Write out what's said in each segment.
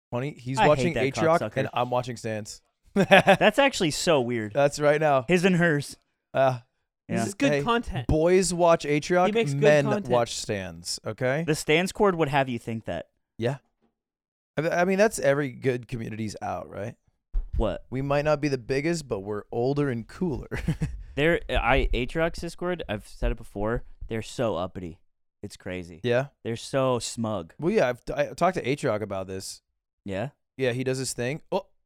Funny, he's I watching hate that Atrioc cocksucker. and I'm watching Stans. That's actually so weird. That's right now. His and hers. Yeah. This is good content. Boys watch Atrioc, He makes good men content. watch Stans, okay? The Stans cord would have you think that. Yeah. I mean, that's every good community's out, right? What? We might not be the biggest, but we're older and cooler. Atrioc Discord, I've said it before, they're so uppity. It's crazy. Yeah? They're so smug. Well, yeah, I talked to Atrioc about this. Yeah? Yeah, he does this thing.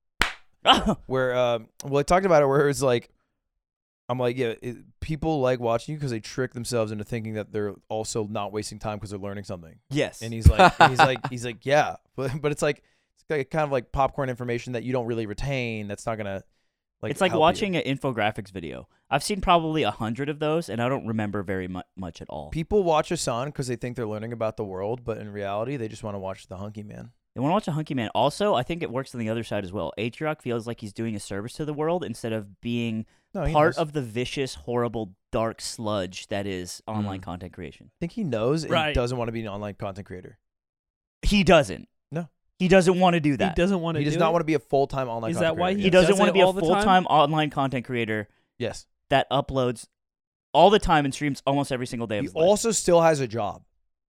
Where, I talked about it where it's like, I'm like, yeah, people like watching you because they trick themselves into thinking that they're also not wasting time because they're learning something. Yes. And he's like, yeah, but it's like kind of like popcorn information that you don't really retain. That's not gonna like. It's like help watching you. an infographics video. I've seen probably 100 of those, and I don't remember very much at all. People watch Hasan because they think they're learning about the world, but in reality, they just want to watch the hunky man. They want to watch a hunky man. Also, I think it works on the other side as well. Atrioc feels like he's doing a service to the world instead of being part of the vicious, horrible, dark sludge that is online content creation. I think he knows Right. and doesn't want to be an online content creator. He doesn't. No. He doesn't want to do that. He doesn't want to. He does not want to be a full-time online. Is content that why creator. He does doesn't want to it be a all the time? full-time online content creator Yes. that uploads all the time and streams almost every single day of He his life. also still has a job.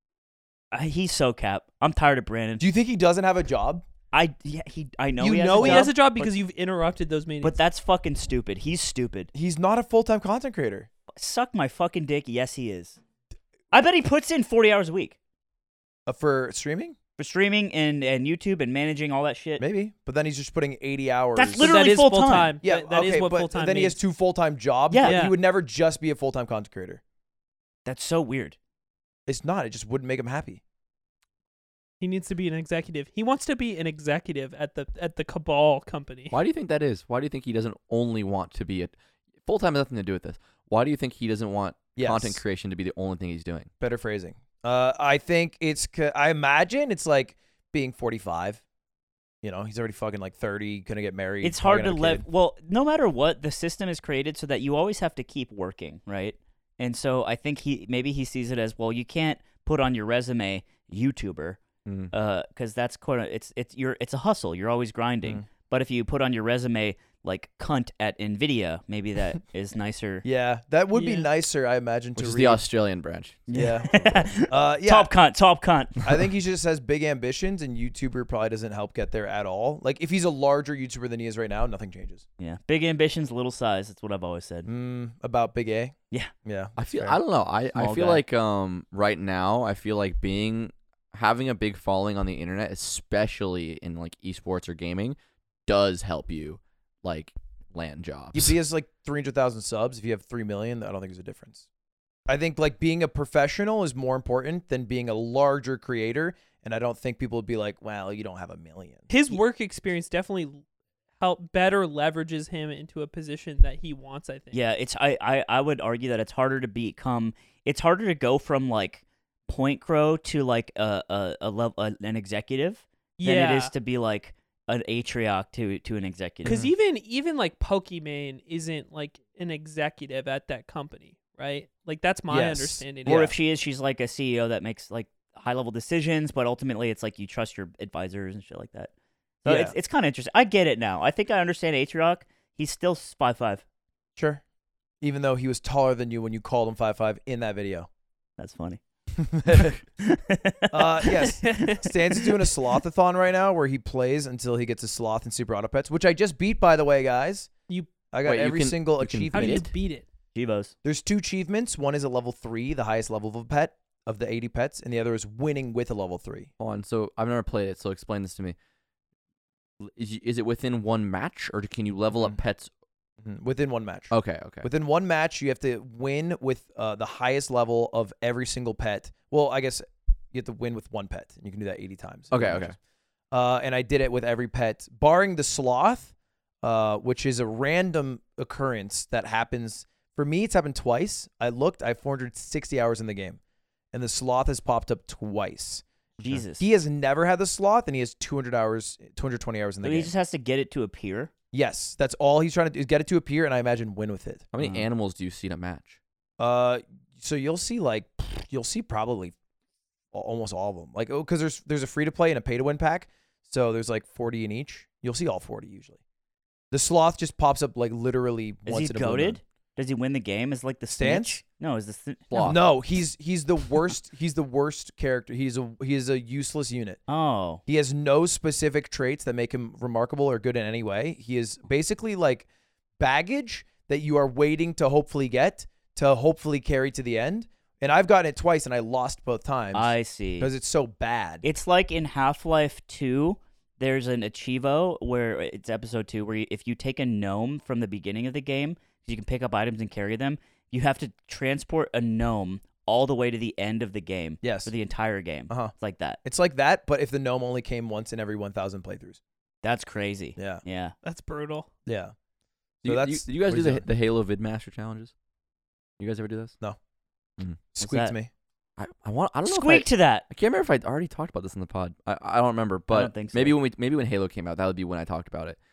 He's so cap. I'm tired of Brandon. Do you think he doesn't have a job? I know You he has know a he job, has a job because you've interrupted those meetings. but that's fucking stupid. He's stupid. He's not a full-time content creator. Suck my fucking dick. Yes, he is. I bet he puts in 40 hours a week For streaming? for streaming and YouTube and managing all that shit. Maybe. But then he's just putting 80 hours. That's But literally that is full-time. Yeah, that is okay, what but full-time then he has means. 2 full-time jobs. Yeah. but Yeah. He would never just be a full-time content creator. That's so weird. It's not. It just wouldn't make him happy. He needs to be an executive. He wants to be an executive at the Cabal company. Why do you think that is? Why do you think he doesn't only want to be a full-time? Has nothing to do with this. Why do you think he doesn't want content creation to be the only thing he's doing? Better phrasing. I think I imagine it's like being 45. You know, he's already fucking like 30, gonna get married. It's probably hard to gonna have a live. kid. Well, no matter what, the system is created so that you always have to keep working, right? And so I think maybe he sees it as, well, you can't put on your resume YouTuber because that's it's a hustle. You're always grinding. But if you put on your resume like cunt at Nvidia, maybe that is nicer. Yeah, that would be Yeah. nicer, I imagine, Which to is read. the Australian branch. Yeah. Yeah. Top cunt. I think he just has big ambitions, and YouTuber probably doesn't help get there at all. Like, if he's a larger YouTuber than he is right now, nothing changes. Yeah, big ambitions, little size. That's what I've always said. About Big A? Yeah. Yeah. I feel. fair. I don't know. I Small feel guy. like right now I feel like having a big following on the internet, especially in like esports or gaming, does help you like land jobs. If he has like 300,000 subs, if you have 3 million, I don't think there's a difference. I think like being a professional is more important than being a larger creator, and I don't think people would be like, well, you don't have 1 million. His work experience definitely better leverages him into a position that he wants, I think. Yeah, I would argue that it's harder to go from like point crow to like an executive than it is to be like an Atrioc to an executive. Because even like Pokimane isn't like an executive at that company, right? Like that's my Yes. understanding. Or Yeah. if she is, she's like a CEO that makes like high level decisions, but ultimately it's like you trust your advisors and shit like that. So Yeah. it's kind of interesting. I get it now. I think I understand Atrioc. He's still 5'5". Sure. Even though he was taller than you when you called him 5'5" in that video. That's funny. Yes. Stans is doing a sloth-a-thon right now where he plays until he gets a sloth in Super Auto Pets, which I just beat, by the way, guys. I got Wait, you every can- single you can How achievement. do you it? beat it? Chivos. There's 2 achievements. One is a level 3, the highest level of a pet of the 80 pets, and the other is winning with a level 3. Hold on. So I've never played it. So explain this to me. Is it within one match, or can you level up pets? Within one match. Okay. Okay. Within one match, you have to win with the highest level of every single pet. Well, I guess you have to win with one pet, and you can do that 80 times. Okay, Eight okay. matches. And I did it with every pet, barring the sloth, which is a random occurrence that happens. For me, it's happened twice. I have 460 hours in the game, and the sloth has popped up twice. Jesus. He has never had the sloth, and he has 220 hours in the So game. he just has to get it to appear. Yes, that's all he's trying to do is get it to appear, and I imagine win with it. How many animals do you see in a match? So you'll see probably almost all of them. Like, because there's a free to play and a pay to win pack. So there's like 40 in each. You'll see all 40 usually. The sloth just pops up like literally Is once he in a blue moon. goated? Does he win the game? Is like the Stance? snitch? No, is the Sloth. No, he's the worst. He's the worst character. He is a useless unit. Oh, He has no specific traits that make him remarkable or good in any way. He is basically like baggage that you are waiting to hopefully get to hopefully carry to the end. And I've gotten it twice and I lost both times I see. because it's so bad. It's like in Half-Life 2, there's an Achievo where it's episode 2 where if you take a gnome from the beginning of the game, you can pick up items and carry them, you have to transport a gnome all the way to the end of the game. Yes. For the entire game. Uh-huh. It's like that. It's like that, but if the gnome only came once in every 1,000 playthroughs. That's crazy. Yeah. Yeah. That's brutal. Yeah. Do that's you guys what do he's the Halo Vidmaster challenges? You guys ever do this? Squeaked that? me. I don't know. Squeak to that. I can't remember if I already talked about this in the pod. I don't remember, but don't think so. maybe when Halo came out, that would be when I talked about it.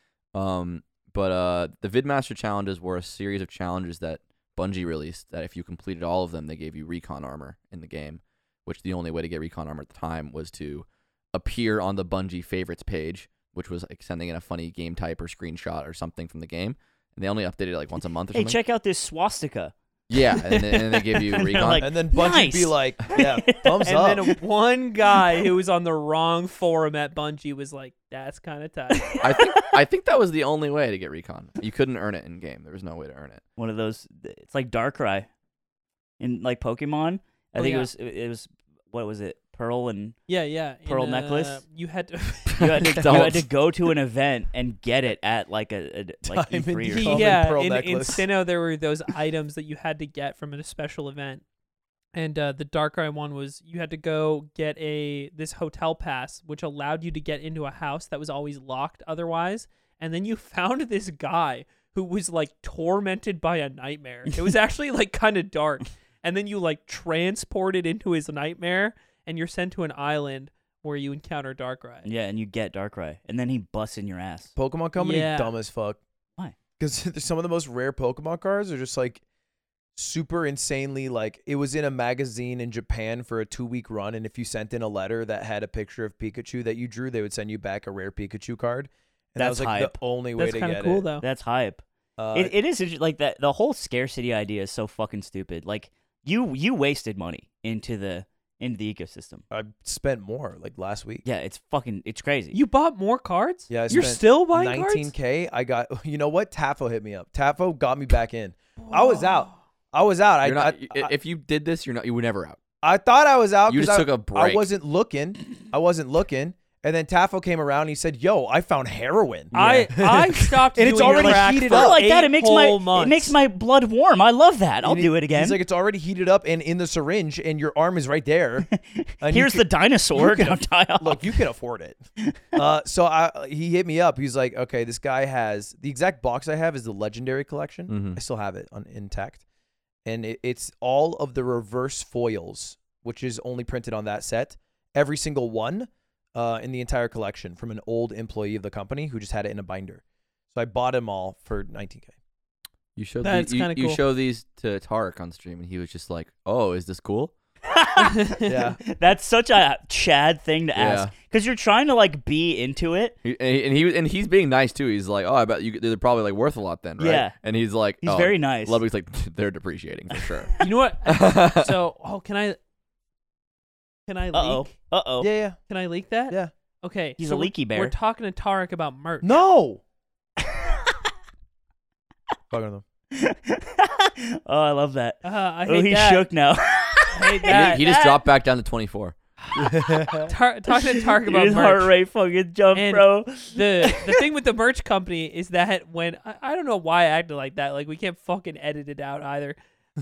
But the Vidmaster challenges were a series of challenges that Bungie released. That if you completed all of them, they gave you recon armor in the game. Which the only way to get recon armor at the time was to appear on the Bungie favorites page, which was like sending in a funny game type or screenshot or something from the game. And they only updated it like once a month or Hey, something. check out this swastika. Yeah, and then they give you And they're recon. like, And then Bungie be nice. like, yeah, thumbs And up. then one guy who was on the wrong forum at Bungie was like, "That's kind of tight." I think that was the only way to get recon. You couldn't earn it in game. There was no way to earn it. One of those. It's like Darkrai in like Pokemon. I Oh, think yeah. it was what was it? Pearl and Yeah. Pearl necklace? You had to. you had to, Don't. you had to go to an event and get it at like a like Diamond E3 or Common something. Yeah, pearl in necklace. Sinnoh there were those items that you had to get from a special event, and the Darkrai one was you had to go get this hotel pass, which allowed you to get into a house that was always locked otherwise, and then you found this guy who was like tormented by a nightmare. It was actually like kind of dark, and then you like transported into his nightmare, and you're sent to an island where you encounter Darkrai. Yeah, and you get Darkrai, and then he busts in your ass. Pokemon Company, Yeah. dumb as fuck. Why? Because some of the most rare Pokemon cards are just like super insanely like it was in a magazine in Japan for a 2-week run, and if you sent in a letter that had a picture of Pikachu that you drew, they would send you back a rare Pikachu card. And that That's was like hype. the only way That's to kind get of cool it. though. That's hype. It is like that. The whole scarcity idea is so fucking stupid. Like you wasted money into the ecosystem. I spent more like last week. Yeah, it's crazy. You bought more cards? Yeah, I You're spent still buying cards? 19K. I got, you know what? Tafo hit me up. Tafo got me back in. I was out. You're not, if you did this, you were never out. I thought I was out. You 'cause just I- took a break. I wasn't looking. And then Tafo came around and he said, "Yo, I found heroin." I stopped And it's doing already crack heated for up. like that. It makes whole makes months. my blood warm. I love that. I'll And do it again. He's like, "It's already heated up and in the syringe, and your arm is right there." And you Here's can- the dinosaur. you can Now die off. Look, you can afford it. So he hit me up. He's like, "Okay, this guy has the exact box I have is the Legendary Collection. Mhm. I still have it intact, and it's all of the reverse foils, which is only printed on that set. Every single one." In the entire collection from an old employee of the company who just had it in a binder. So I bought them all for 19K. You showed That's kinda you cool. show these to Tarek on stream, and he was just like, "Oh, is this cool?" Yeah. That's such a Chad thing to ask Yeah. because you're trying to like be into it. He's being nice too. He's like, "Oh, I bet they're probably like worth a lot then, right?" Yeah. And he's like, He's oh, very nice. Ludwig's like, "They're depreciating for sure." You know what? So, can I Uh-oh. leak? Uh-oh. Yeah. Can I leak that? Yeah. Okay. He's so a leaky bear. We're talking to Tarek about merch. No. Fucking them. Oh, I love that. I Oh, hate he's that. shook now. I hate that. he just dropped back down to 24. Talking to Tarek about His merch. heart rate fucking jumped, And bro. The thing with the merch company is that when I don't know why I acted like that. Like we can't fucking edit it out either.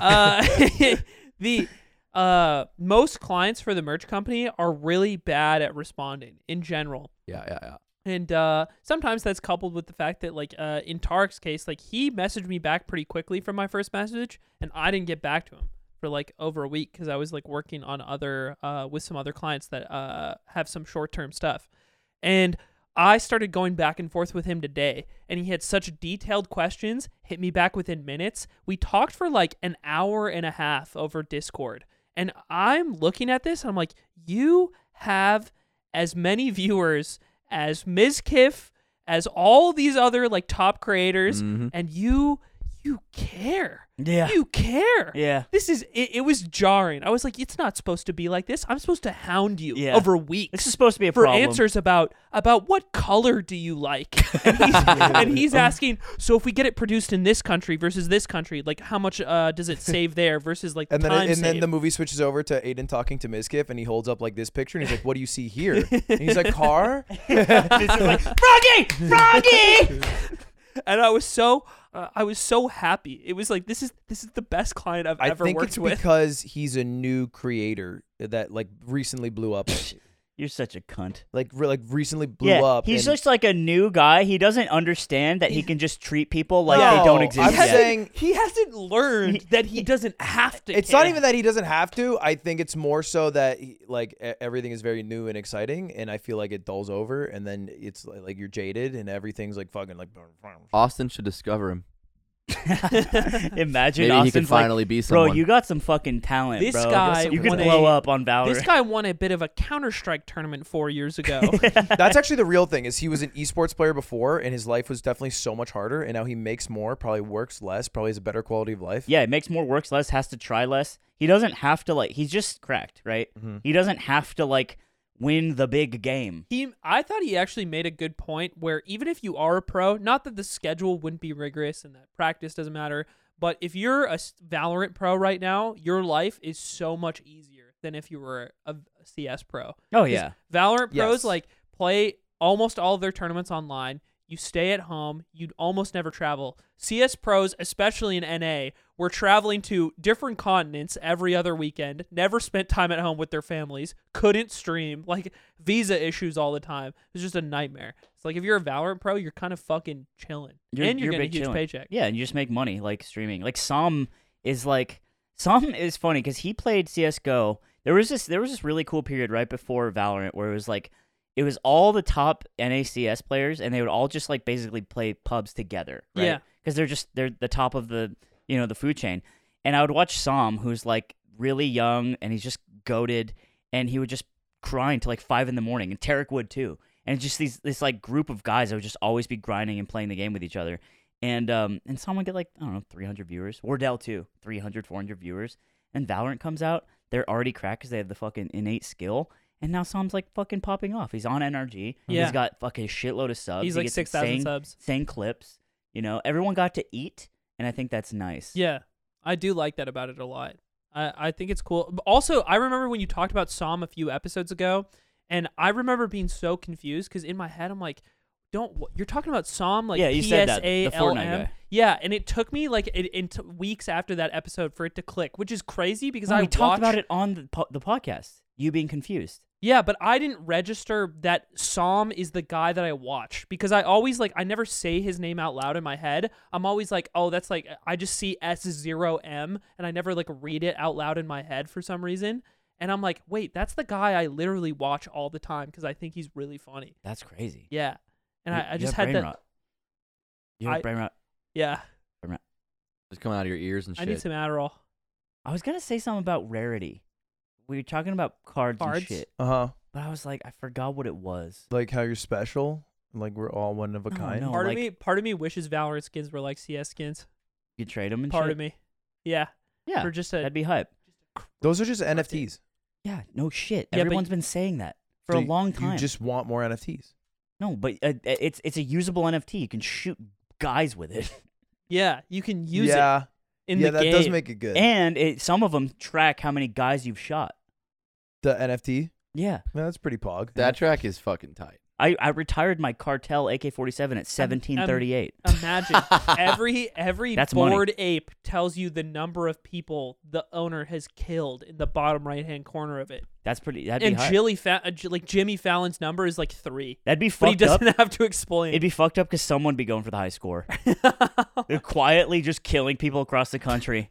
The most clients for the merch company are really bad at responding in general. Yeah. And sometimes that's coupled with the fact that, like, in Tarek's case, like, he messaged me back pretty quickly from my first message, and I didn't get back to him for, like, over a week because I was, like, working on with some other clients that have some short-term stuff. And I started going back and forth with him today, and he had such detailed questions, hit me back within minutes. We talked for, like, an hour and a half over Discord. And I'm looking at this, and I'm like, you have as many viewers as Mizkif, as all these other like top creators, Mhm. and you care. Yeah. You care. Yeah. This is it was jarring. I was like, it's not supposed to be like this. I'm supposed to hound you Yeah. over weeks This is supposed to be a for problem. answers about what color do you like? And he's asking, so if we get it produced in this country versus this country, like how much does it save there versus like And then time and then save? the movie switches over to Aiden talking to Mizkif, and he holds up like this picture, and he's like, "What do you see here?" And he's like, "Car." This is like, Froggy! And I was so happy. It was like this is the best client I've I ever think worked it's with. because he's a new creator that like recently blew up. You're such a cunt. like recently blew Yeah, up. he's and- just like a new guy. He doesn't understand that he can just treat people like No, they don't exist I'm yet. saying He hasn't learned that he doesn't have to. it's care. not even that he doesn't have to. I think it's more so that everything is very new and exciting, and I feel like it dulls over, and then it's like you're jaded, and everything's like fucking like. Austin should discover him. Imagine Maybe Austin's he can finally be like, someone. bro, you got some fucking talent, This bro. guy you could won blow a- up on Valorant. This guy won a bit of a Counter-Strike tournament 4 years ago. That's actually the real thing. Is he was an esports player before, and his life was definitely so much harder, and now he makes more, probably works less, probably has a better quality of life. Yeah, it makes more, works less, has to try less. He doesn't have to he's just cracked, right? Mhm. He doesn't have to win the big game. I thought he actually made a good point where even if you are a pro, not that the schedule wouldn't be rigorous and that practice doesn't matter, but if you're a Valorant pro right now, your life is so much easier than if you were a CS pro. Oh 'Cause yeah. Valorant pros Yes. play almost all of their tournaments online. You stay at home. You'd almost never travel. CS pros, especially in NA, were traveling to different continents every other weekend, never spent time at home with their families, couldn't stream, visa issues all the time. It was just a nightmare. It's like if you're a Valorant pro, you're kind of fucking chilling. And you're getting a big huge chilling. paycheck. Yeah, and you just make money streaming. Som is funny because he played CS:GO. There was this really cool period right before Valorant where it was all the top NACS players, and they would all just basically play pubs together, right? Yeah. Because they're the top of the the food chain. And I would watch Som, who's really young and he's just goated, and he would just grind till 5 a.m, and Tarek would too. And it's just this group of guys that would just always be grinding and playing the game with each other. And Som would get 300 viewers. Wardell too, 300, 400 viewers. And Valorant comes out, they're already cracked because they have the fucking innate skill. And now Som's fucking popping off. He's on NRG. Yeah. He's got fucking shitload of subs. He's He like gets 6,000 insane- subs. insane clips. Everyone got to eat, and I think that's nice. Yeah, I do like that about it a lot. I think it's cool. But also, I remember when you talked about Som a few episodes ago, and I remember being so confused because in my head I'm like, you're talking about Som Yeah, you said that, the Fortnite PSALM? guy. Yeah, and it took me weeks after that episode for it to click, which is crazy because No, I we talked about watched- it on the podcast. You being confused. Yeah, but I didn't register that Som is the guy that I watch because I always I never say his name out loud in my head. I'm always oh, that's I just see S0M and I never read it out loud in my head for some reason. And I'm like, wait, that's the guy I literally watch all the time because I think he's really funny. That's crazy. Yeah. And You- I you just have had brain that. rot. You have I- brain rot. Yeah. Just coming out of your ears and I shit. need some Adderall. I was gonna say something about rarity. We were talking about cards and Cards? shit, Uh-huh. but I was I forgot what it was. Like how you're special, like we're all one of a No, kind. no. Part of me wishes Valorant skins were like CS skins. You trade them and Part shit. of me. Yeah. Yeah, For just that'd be hype. Those are just NFTs. Yeah, no shit. Yeah, but Everyone's been saying that for So a long time. You just want more NFTs. No, but it's a usable NFT. You can shoot guys with it, Yeah, you can use it yeah, in yeah, the that game. does make it good. and some of them track how many guys you've shot. The NFT, Yeah, yeah, that's pretty pog. That track is fucking tight. I retired my Cartel AK-47 at 1738. Imagine every That's money. bored ape tells you the number of people the owner has killed in the bottom right hand corner of it. That'd be And hype. Jimmy Fallon's number is 3, That'd be but he fucked up. doesn't have to explain. It'd be fucked up because someone would be going for the high score. They're quietly just killing people across the country.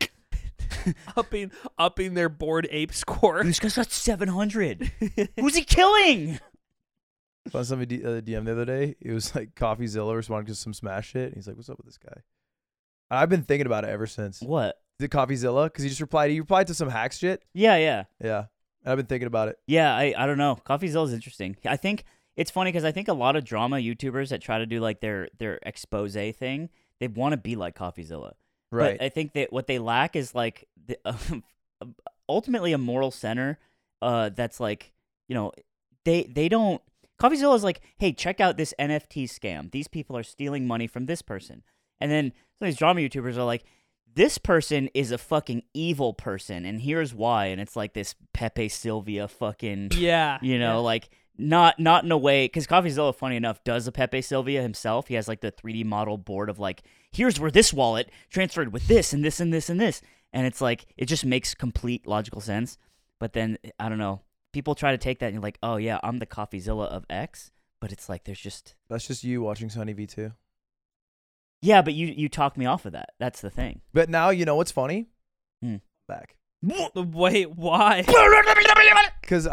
upping their bored ape score. This guy's got 700. Who's he killing? I saw somebody DM the other day. It was like CoffeeZilla responding to some Smash shit. He's like, "What's up with this guy?" I've been thinking about it ever since. What? Is it CoffeeZilla? Because he just replied. He replied to some hack shit. Yeah. Yeah, and I've been thinking about it. Yeah, I don't know. CoffeeZilla is interesting. I think it's funny because I think a lot of drama YouTubers that try to do like their expose thing, they want to be like CoffeeZilla. Right. But I think that what they lack is like ultimately a moral center. That's like, they don't. CoffeeZilla is like, hey, check out this NFT scam. These people are stealing money from this person, and then some of these drama YouTubers are like, this person is a fucking evil person, and here's why. And it's like this Pepe Sylvia fucking, Yeah. like not in a way, because CoffeeZilla, funny enough, does a Pepe Sylvia himself. He has like the 3D model board of like, here's where this wallet transferred with this and this and this and this. And it's like, it just makes complete logical sense. But then, I don't know, people try to take that and you're like, oh yeah, I'm the CoffeeZilla of X. But it's like, there's just... That's just you watching Sunny V2. Yeah, but you talked me off of that. That's the thing. But now, you know what's funny? Back. Wait, why? Because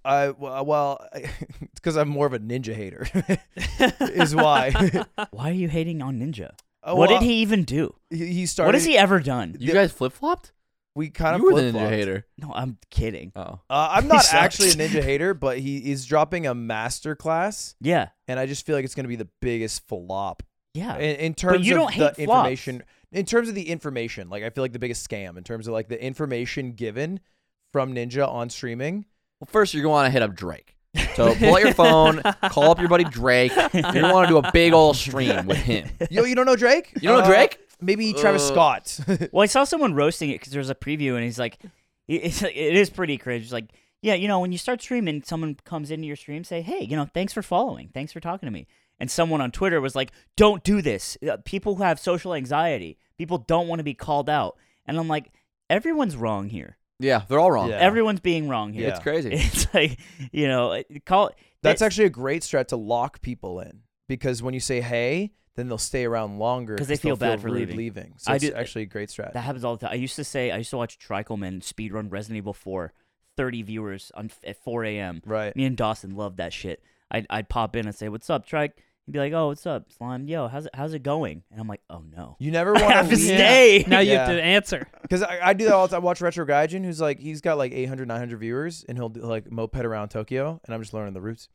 it's because I'm more of a Ninja hater, is why. Why are you hating on Ninja? Oh, What well, did he even do? He started. What has he ever done? You guys flip flopped? We kind of You were the ninja flip-flopped. hater. No, I'm kidding. Oh. I'm not sucks. actually a Ninja hater, but he is dropping a master class, Yeah. and I just feel like it's going to be the biggest flop Yeah. in terms you of don't the hate flops. information. In terms of the information, like I feel like the biggest scam in terms of like the information given from Ninja on streaming. Well, first you're going to want to hit up Drake. So pull out your phone, call up your buddy Drake. You're going to want to do a big old stream with him. Yo, you don't know Drake? You don't know Drake? Maybe Travis Scott. Well, I saw someone roasting it because there was a preview, and he's like, it is pretty cringe. It's like, yeah, when you start streaming, someone comes into your stream, say, hey, thanks for following. Thanks for talking to me. And someone on Twitter was like, don't do this. People who have social anxiety, people don't want to be called out. And I'm like, everyone's wrong here. Yeah, they're all wrong. Yeah. Everyone's being wrong here. Yeah. It's crazy. It's like, That's actually a great strat to lock people in, because when you say hey, then they'll stay around longer 'Cause they they'll feel bad for rude leaving. So I it's do- actually a great strat. That happens all the time. I used to watch Trikelman speedrun Resident Evil 4, 30 viewers at 4 a.m. Right. Me and Dawson loved that shit. I'd pop in and say, what's up, Trike? He'd be like, oh, what's up, Slime? Yo, how's it going? And I'm like, oh, no. You never I want have to leave. stay. Now you have Yeah. to answer. Because I do that all the time. I watch Retro Gaijin, who's like, he's got like 800, 900 viewers, and he'll do like moped around Tokyo, and I'm just learning the routes.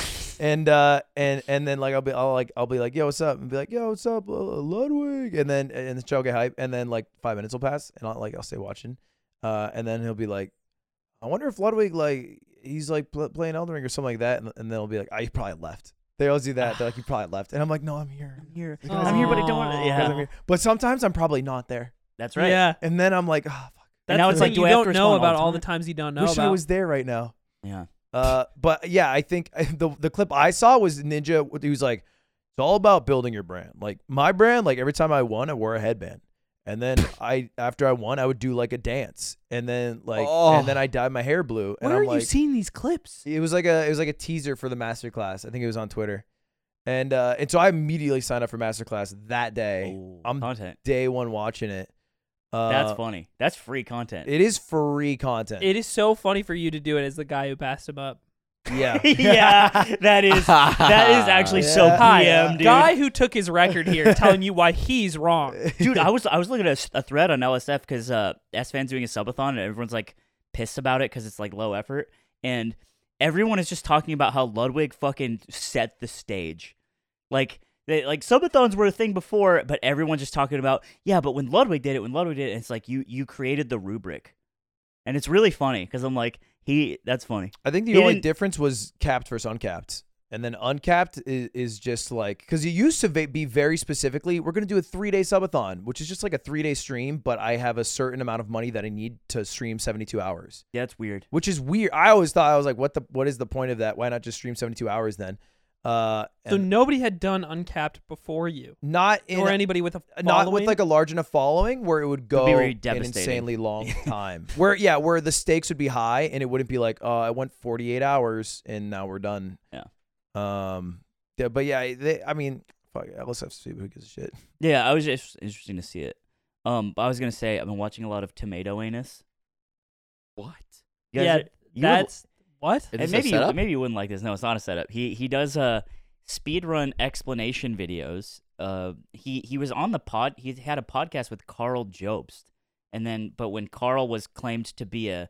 And then like I'll be like, yo, what's up? And be like, yo, what's up, Ludwig? And then the show will get hype, and then like 5 minutes will pass, and I'll stay watching. And then he'll be like, I wonder if Ludwig like he's like playing Elden Ring or something like that, and then he'll be like, he probably left. They always do that. They're like, he probably left, and I'm like, no, I'm here. I'm here. You guys I'm here, but I don't Aw. want to. You guys, I'm Yeah. here. But sometimes I'm probably not there, That's right. Yeah. and then I'm like, oh fuck. That's now the it's like, thing, do you I have don't to know respond all about the all the time? times you don't know Wish about. I was there right now. Yeah. But yeah, I think the clip I saw was Ninja. He was like, it's all about building your brand. Like my brand, like every time I won, I wore a headband, and then after I won, I would do like a dance, and then I dyed my hair blue. And Where I'm are like, you seeing these clips? it was like a teaser for the masterclass. I think it was on Twitter, and so I immediately signed up for masterclass that day. Oh, I'm content. day one watching it. That's funny. That's free content. It is free content. It is so funny for you to do it as the guy who passed him up. Yeah. yeah, that is actually so Yeah. PM, dude. Guy who took his record here, telling you why he's wrong. Dude, I was looking at a thread on LSF because S-Fan's doing a subathon and everyone's like pissed about it because it's like low effort, and everyone is just talking about how Ludwig fucking set the stage. Like subathons were a thing before, but everyone's just talking about but when Ludwig did it, and it's like you created the rubric, and it's really funny because I'm like that's funny. I think the He only didn't- difference was capped versus uncapped. And then uncapped is just like, because it used to be very specifically, we're going to do a 3-day subathon, which is just like a 3-day stream, but I have a certain amount of money that I need to stream 72 hours, Yeah, it's weird. which is weird. I always thought, I was like, what is the point of that? Why not just stream 72 hours then? So And nobody had done Uncapped before you, not in or anybody with a not with following? like a large enough following where it would go be very an devastating. insanely long time. where the stakes would be high and it wouldn't be like, oh, I went 48 hours and now we're done. Yeah. But yeah, I mean, fuck it, let's have to see who gives a shit. Yeah, I was just interesting to see it. But I was gonna say I've been watching a lot of Tomato Anus. What? You guys- Yeah, you would- that's what? Is and this a maybe setup? maybe you wouldn't like this. No, it's not a setup. He does speedrun explanation videos. He was on the pod. He had a podcast with Carl Jobst, but when Carl was claimed to be a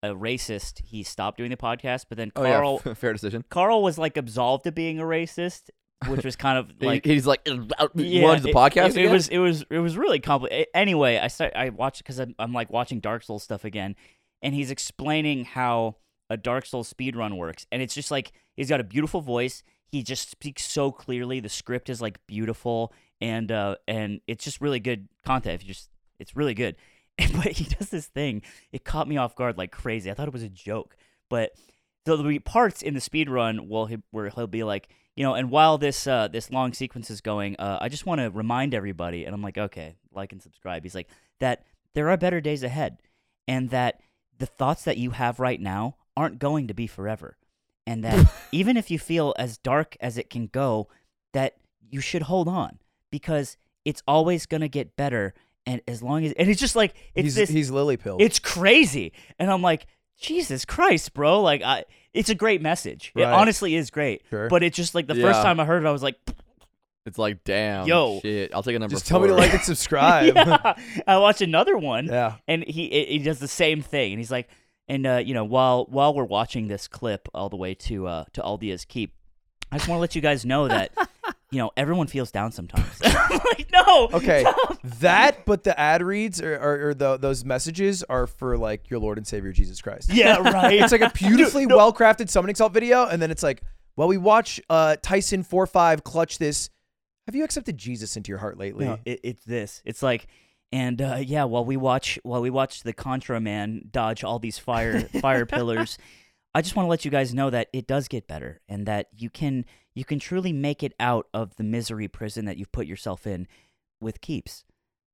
a racist, he stopped doing the podcast. But then Oh Carl yeah, fair decision. Carl was like absolved of being a racist, which was kind of like He's like, you yeah, wanted the podcast It again? it was really complicated. Anyway, I watched because I'm like watching Dark Souls stuff again, and he's explaining how a Dark Souls speedrun works, and it's just like he's got a beautiful voice. He just speaks so clearly. The script is like beautiful, and it's just really good content. It's really good. But he does this thing. It caught me off guard like crazy. I thought it was a joke, but there'll be parts in the speedrun where he'll be like, and while this long sequence is going, I just want to remind everybody, and I'm like, okay, like and subscribe. He's like, that there are better days ahead, and that the thoughts that you have right now aren't going to be forever, and that even if you feel as dark as it can go, that you should hold on because it's always going to get better. And as long as, and it's just like, he's lily pilled. It's crazy. And I'm like, Jesus Christ, bro. Like, it's a great message. It Right. honestly is great. Sure. But it's just like the first time I heard it, I was like, It's like, damn, Yo. shit. I'll take a number Just 4. tell me to like and subscribe. yeah. I watched another one, Yeah. and he does the same thing. And he's like, and while we're watching this clip all the way to Aldea's Keep, I just want to let you guys know that everyone feels down sometimes. I'm like, no. Okay. stop. That, but the ad reads or those messages are for like your Lord and Savior Jesus Christ. Yeah, right. It's like a beautifully well-crafted summoning salt video, and then it's like, well, we watch Tyson 4-5 clutch this. Have you accepted Jesus into your heart lately? No, it's this. It's like, and while we watch the Contra man dodge all these fire pillars, I just want to let you guys know that it does get better, and that you can truly make it out of the misery prison that you've put yourself in with Keeps.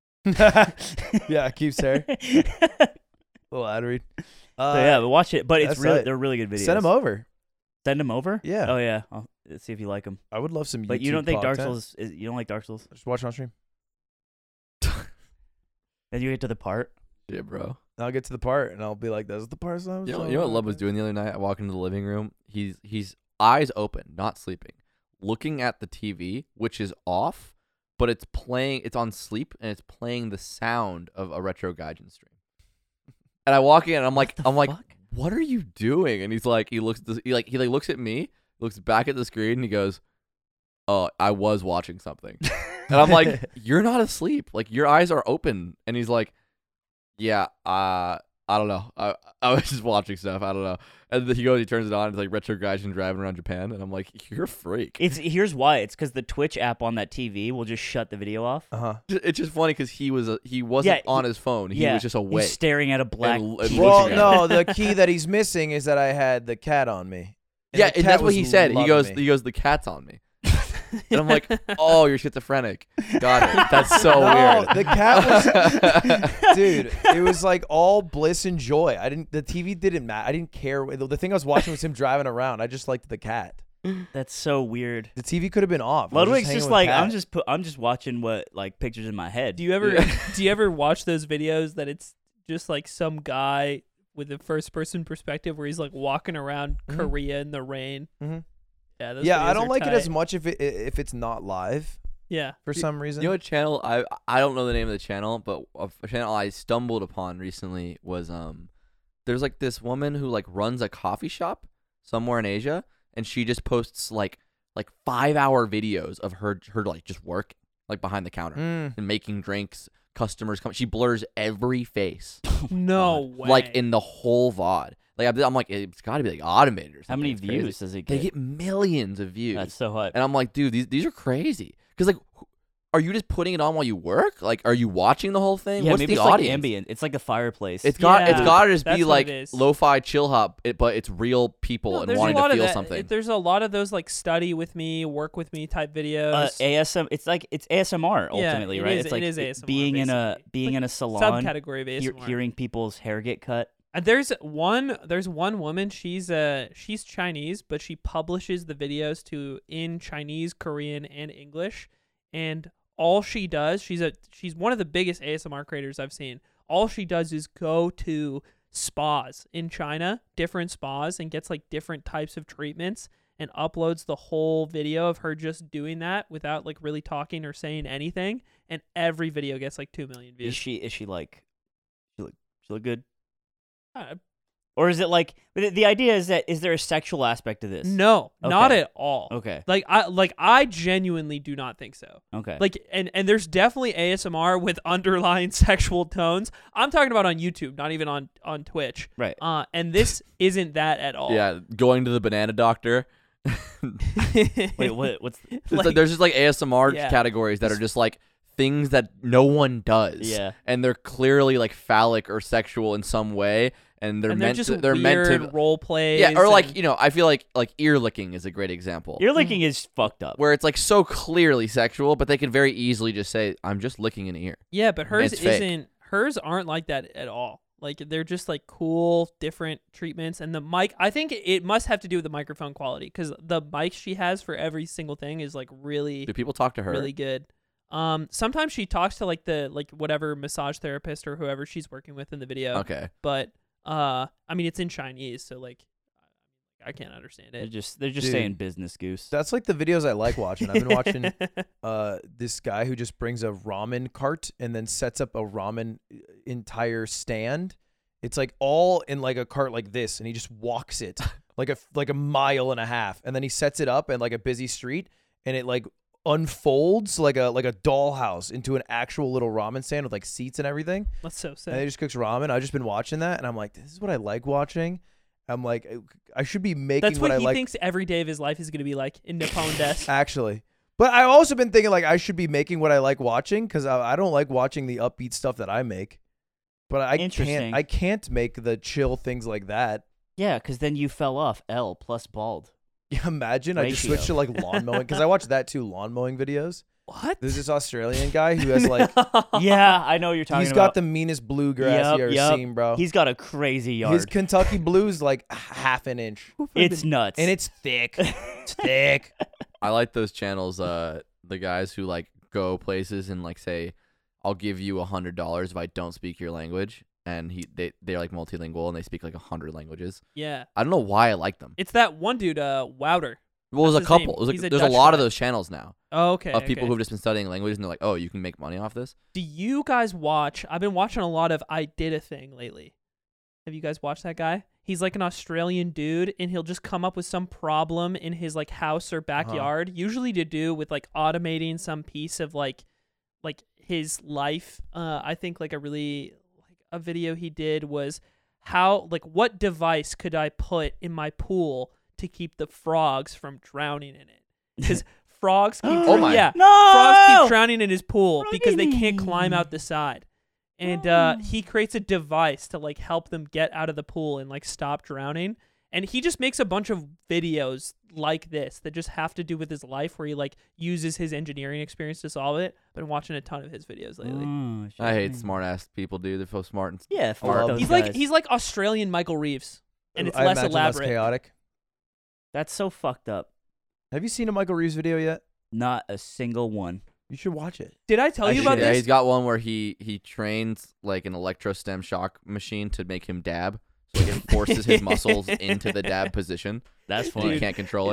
Yeah, keeps there. Little ad read. So yeah, but watch it. But it's that's really it. they're really good videos. Send them over. Send them over. Yeah. Oh yeah. Let's see if you like them. I would love some. But YouTube you don't think Dark content. Souls? You don't like Dark Souls? Just watch on stream. Then you get to the part. Yeah, bro. I'll get to the part and I'll be like, "That's the part." I was You know talking what about." Love was doing the other night? I walk into the living room. He's eyes open, not sleeping, looking at the TV, which is off, but it's playing. It's on sleep, and it's playing the sound of a Retro Gaijin stream. And I walk in, and I'm like, fuck? what are you doing? And he's like, he looks at me, looks back at the screen, and he goes, "Oh, I was watching something." And I'm like, "You're not asleep. Like your eyes are open." And he's like, "Yeah, I don't know. I was just watching stuff. I don't know." And then he turns it on. It's like Retro Gaijin driving around Japan, and I'm like, "You're a freak." Here's why. It's because the Twitch app on that TV will just shut the video off. Uh-huh. It's just funny because he wasn't on his phone. He was just awake. He's staring at a black. And TV Well, looking at no, the key that he's missing is that I had the cat on me. And Yeah, the and cat that's what was he said. He loving me. goes, the cat's on me. And I'm like, "Oh, you're schizophrenic." Got it. That's so No, weird. the cat was, dude. It was like all bliss and joy. The TV didn't matter. I didn't care. The thing I was watching was him driving around. I just liked the cat. That's so weird. The TV could have been off. I was Ludwig's hanging just with like, Kat. I'm just watching what like pictures in my head. Do you ever Yeah. do you ever watch those videos that it's just like some guy with a first person perspective where he's like walking around Mhm. Korea in the rain? Mhm. Yeah, those Yeah, I videos don't are like it tight. as much if it's not live Yeah. for some reason. You know what channel I don't know the name of the channel, but a channel I stumbled upon recently was there's like this woman who like runs a coffee shop somewhere in Asia, and she just posts like 5-hour videos of her like just working like behind the counter Mm. and making drinks. Customers come. She blurs every face No way. like in the whole VOD. Like I'm like, it's got to be like automated or something. How many It's crazy. views does it They get? get millions of views. That's so hot. And I'm like, dude, these are crazy. Because like, are you just putting it on while you work? Like, are you watching the whole thing? Yeah, What's maybe the it's like audience? ambient. It's like a fireplace. It's got Yeah, to just that's be what like it is. lo-fi chill hop, but it's real people No, and there's wanting a lot to feel of that. something. There's a lot of those like study with me, work with me type videos. ASM. It's ASMR Yeah, ultimately, it right? is- it's like it is ASMR, being in a basically. in a salon, Subcategory of ASMR. hearing people's hair get cut. And there's one woman. She's Chinese, but she publishes the videos in Chinese, Korean, and English. And all she does, she's one of the biggest ASMR creators I've seen. All she does is go to spas in China, different spas, and gets like different types of treatments, and uploads the whole video of her just doing that without like really talking or saying anything. And every video gets like 2 million views. Is she like? She look good? Uh, Or is it like the idea is that is there a sexual aspect to this? No, not Okay. at all. Okay. Like I genuinely do not think so. Okay. Like and there's definitely ASMR with underlying sexual tones. I'm talking about on YouTube, not even on Twitch. Right. And this isn't that at all. Yeah, going to the banana doctor. Wait, what's It's like, there's just like ASMR Yeah. categories that are just like things that no one does. Yeah. And they're clearly like phallic or sexual in some way, and they're and meant just to. They're weird meant to. role plays. Yeah, or like and- I feel like ear licking is a great example. ear licking is fucked up. Where it's like so clearly sexual, but they could very easily just say, "I'm just licking an ear." Yeah, but hers It's fake. isn't. Hers aren't like that at all. Like they're just like cool, different treatments. And the mic, I think it must have to do with the microphone quality because the mic she has for every single thing is like really, Do people talk to her? really good. Sometimes she talks to like the whatever massage therapist or whoever she's working with in the video. Okay. But I mean it's in Chinese, so like I can't understand They're it. just Dude. saying business goose. That's like the videos I like watching. I've been watching this guy who just brings a ramen cart and then sets up a ramen entire stand. It's like all in like a cart like this, and he just walks it like a mile and a half, and then he sets it up in like a busy street, and it like unfolds like a dollhouse into an actual little ramen stand with like seats and everything. That's so And he sick. just cooks ramen. I've just been watching that, and I'm like, this is what I like watching. I'm like, I should be making That's what I he like. thinks every day of his life is gonna be like in Nippon Desk. Actually. But I've also been thinking like I should be making what I like watching because I don't like watching the upbeat stuff that I make. But Interesting. I can't make the chill things like that. Yeah, because then you fell off L plus bald. Yeah, imagine I just Ratio. switched to like lawn mowing because I watch that too, lawn mowing videos. What? There's this Australian guy who has like Yeah, I know what you're talking he's about. got the meanest bluegrass you ever seen, bro. He's got a crazy yard. His Kentucky blue's like half an inch, It's nuts. and it's thick. It's thick. I like those channels. The guys who like go places and like say, "I'll give you $100 if I don't speak your language," and they're like multilingual and they speak like 100 languages. Yeah. I don't know why I like them. It's that one dude, Wouter. Well, there's a That's his name. couple. There's He's a there's a Dutch lot of guy. those channels now Oh, okay. of people okay. who've just been studying languages and they're like, "Oh, you can make money off this." Do you guys watch? I've been watching a lot of I Did a Thing lately. Have you guys watched that guy? He's like an Australian dude, and he'll just come up with some problem in his like house or backyard, usually to do with like automating some piece of like his life. I think like a video he did was how like what device could I put in my pool to keep the frogs from drowning in it? Because frogs keep Oh my. yeah, No! frogs keep drowning in his pool because they can't climb out the side. And he creates a device to like help them get out of the pool and like stop drowning. And he just makes a bunch of videos like this that just have to do with his life, where he like uses his engineering experience to solve it. Been watching a ton of his videos lately. Oh, I hate shit. smart ass people, dude. They're so smart and Yeah, fuck love those He's guys. like Australian Michael Reeves, and it's I less imagine elaborate. chaotic. That's so fucked up. Have you seen a Michael Reeves video yet? Not a single one. You should watch it. Did I tell I you about should. yeah, this? he's got one where he trains like an electrostem shock machine to make him dab, so like, it forces his muscles into the dab position. That's And funny. he can't control it.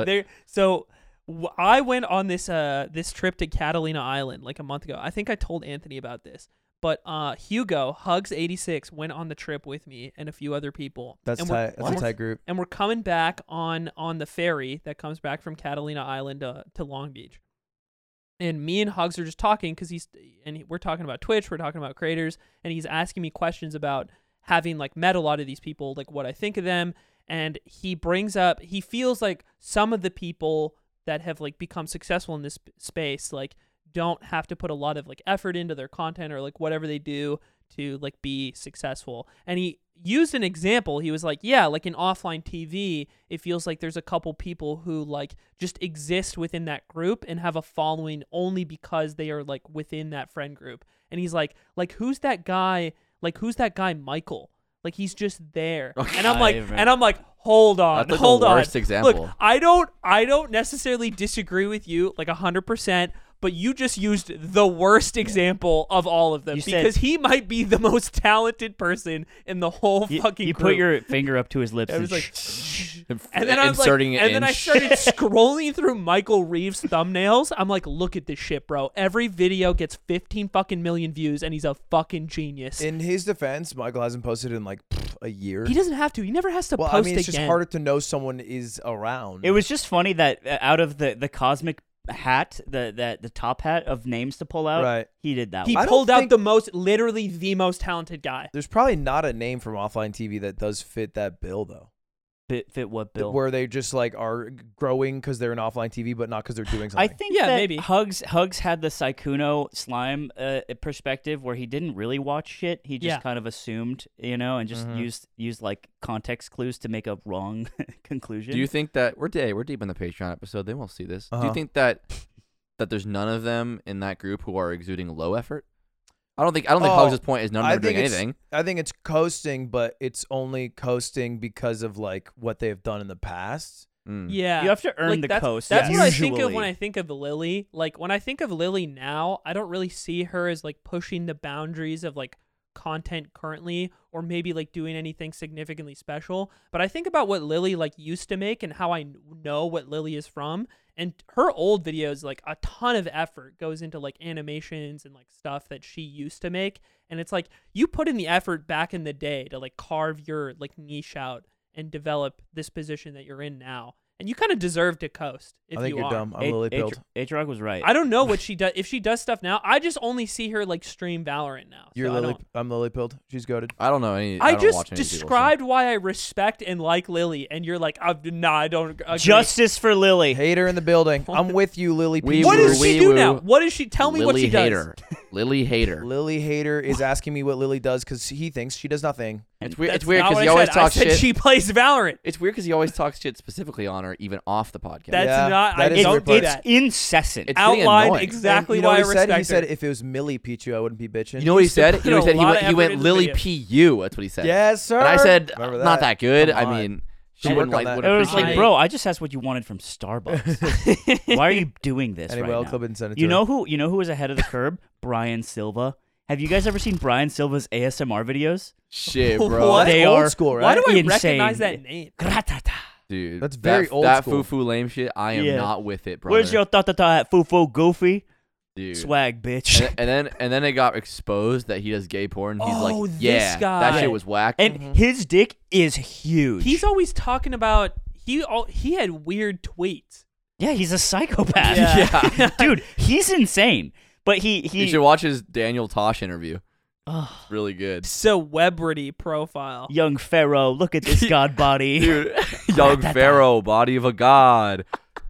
I went on this this trip to Catalina Island like a month ago. I think I told Anthony about this. But Hugo, Hugs86, went on the trip with me and a few other people. That's and tight. That's a we're- tight group. And we're coming back on the ferry that comes back from Catalina Island to Long Beach. And me and Hugs are just talking because we're talking about Twitch, we're talking about creators, and he's asking me questions about having like met a lot of these people, like what I think of them. And he brings up, he feels like some of the people that have like become successful in this space, like don't have to put a lot of like effort into their content or like whatever they do to like be successful. And he used an example. He was like, yeah, like in offline TV, it feels like there's a couple people who like just exist within that group and have a following only because they are like within that friend group. And he's like who's that guy? Like who's that guy Michael? Like he's just there. And I'm like, hold on, That's like hold the on. worst example. Look, I don't necessarily disagree with you like 100%, but you just used the worst example of all of them You said- because he might be the most talented person in the whole fucking You group. put your finger up to his lips. I was and like, and then I was inserting like, it and then in. I started scrolling through Michael Reeves thumbnails. I'm like, look at this shit, bro. Every video gets 15 fucking million views, and he's a fucking genius. In his defense, Michael hasn't posted in like a year. He doesn't have to. He never has to Well, post I mean, it's again. just harder to know someone is around. It was just funny that out of the cosmic hat, the top hat of names to pull out, right. he did that He one. I don't pulled out think- literally the most talented guy. There's probably not a name from offline TV that does fit that bill though. Fit what, Bill? Where they just like are growing because they're in offline TV, but not because they're doing something. I think Yeah, that maybe. Hugs had the Sykkuno slime perspective where he didn't really watch shit. He just Yeah. kind of assumed, and just Mhm. used like context clues to make a wrong conclusion. Do you think that we're deep in the Patreon episode? They won't see this. Do Uh-huh. you think that there's none of them in that group who are exuding low effort? I don't think Hugs' point is none of them are doing anything. I think it's coasting, but it's only coasting because of like what they've done in the past. Mm. Yeah. You have to earn Like, the that's, coast. That's what I think of usually. when I think of Lily. Like when I think of Lily now, I don't really see her as like pushing the boundaries of like content currently or maybe like doing anything significantly special. But I think about what Lily like used to make and how I know what Lily is from. And her old videos, like a ton of effort goes into like animations and like stuff that she used to make. And it's like you put in the effort back in the day to like carve your like niche out and develop this position that you're in now. And you kind of deserve to coast if I think you you're are. dumb. I'm Lily pilled. H-Rog was right. I don't know what she does. If she does stuff now, I just only see her like stream Valorant now. You're so Lily. I'm Lily pilled. She's goaded. I don't know any. I don't just watch any of these people, so- described why I respect and like Lily, and you're like, nah, I don't agree. Justice for Lily. Hater in the building. I'm with you, Lily. We What Peace. does she wee do woo. now? What does she tell me? Lily What she Hater. does? Lily Hater. Lily Hater is asking me what Lily does because he thinks she does nothing. It's weird. That's It's weird not because what he I always said. I talks said shit. she plays Valorant. It's weird because he always talks shit specifically on her, even off the podcast. That's Yeah, not. that I is don't weird, do but- that. Incessant. It's getting Outlined annoying. exactly And you know why I what he said? respect He said her. if it was Millie Pichu, I wouldn't be bitching. You know what he used to said? put You know what he a said? lot of He effort went into the Lily video. P.U. That's what he said. Yes, sir. And I said, Remember not that good. Come I on. mean, she Should wouldn't work on like. that. Would It was appreciate like, I- bro, I just asked what you wanted from Starbucks. Why are you doing this Anyway, right I'll now? clip it and send it to You her. know who was ahead of the curb? Brian Silva. Have you guys ever seen Brian Silva's ASMR videos? Shit, bro. What? They old are school, right? Why do I Insane. recognize that name? Gratata. Dude, That's very that, old that school. foo-foo lame shit, I am Yeah. not with it, brother. Where's your ta-ta-ta at Fufu Goofy? Dude. Swag, bitch. And then it got exposed that he does gay porn. He's Oh, like, this yeah, guy. that shit was whack. And his dick is huge. He's always talking about he had weird tweets. yeah, he's a psychopath. Yeah. Dude, he's insane. But you he should watch his Daniel Tosh interview. Ugh. Really good. Celebrity profile. young Pharaoh, look at this god body. Dude, young Pharaoh, body of a god.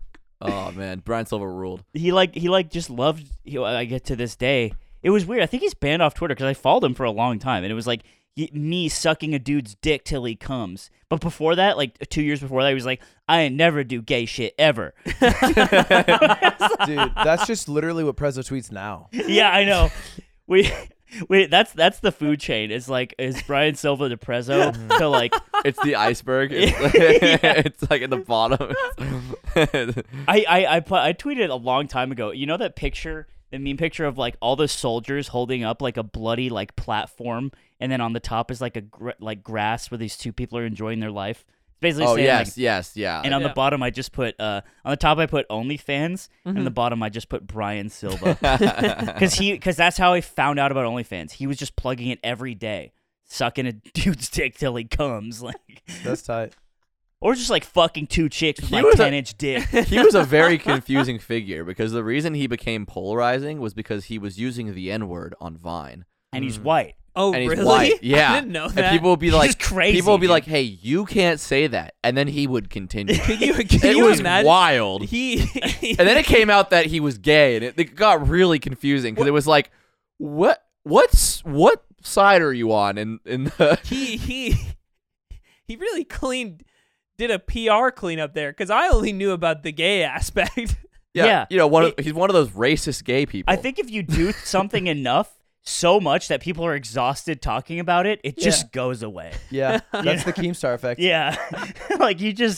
Oh man, Brian Silva ruled. He just loved. I get to this day. It was weird. I think he's banned off Twitter because I followed him for a long time, and it was like me sucking a dude's dick till he comes. But before that, like 2 years before that, he was like, "I ain't never do gay shit ever." Dude, that's just literally what Prezzo tweets now. Yeah, I know. Wait, that's the food chain. It's like is Brian Silva to Prezzo to like It's the iceberg. It's like, Yeah. it's like at the bottom. I tweeted a long time ago. You know that picture, the meme picture of like all the soldiers holding up like a bloody like platform, and then on the top is like a like grass where these two people are enjoying their life. It's basically Oh saying yes, like, yes, yeah. and on the Yeah. bottom I just put on the top I put OnlyFans, and on the bottom I just put Brian Silva because that's how I found out about OnlyFans. He was just plugging it every day, sucking a dude's dick till he comes, like, That's tight. or just like fucking two chicks with He my was a- 10-inch dick. He was a very confusing figure because the reason he became polarizing was because he was using the N-word on Vine. And he's white. Oh, And he's really? white. Yeah. I didn't know And that. people would be He's like, just crazy, people would be dude. like, "Hey, you can't say that," and then he would continue. Can you it was imagine? wild. He And then it came out that he was gay, and it got really confusing because it was like, what side are you on? In the he really did a PR cleanup there because I only knew about the gay aspect. Yeah. you know, he's one of those racist gay people. I think if you do something enough, so much that people are exhausted talking about it, it just goes away. Yeah, that's the Keemstar effect. Yeah. Like you just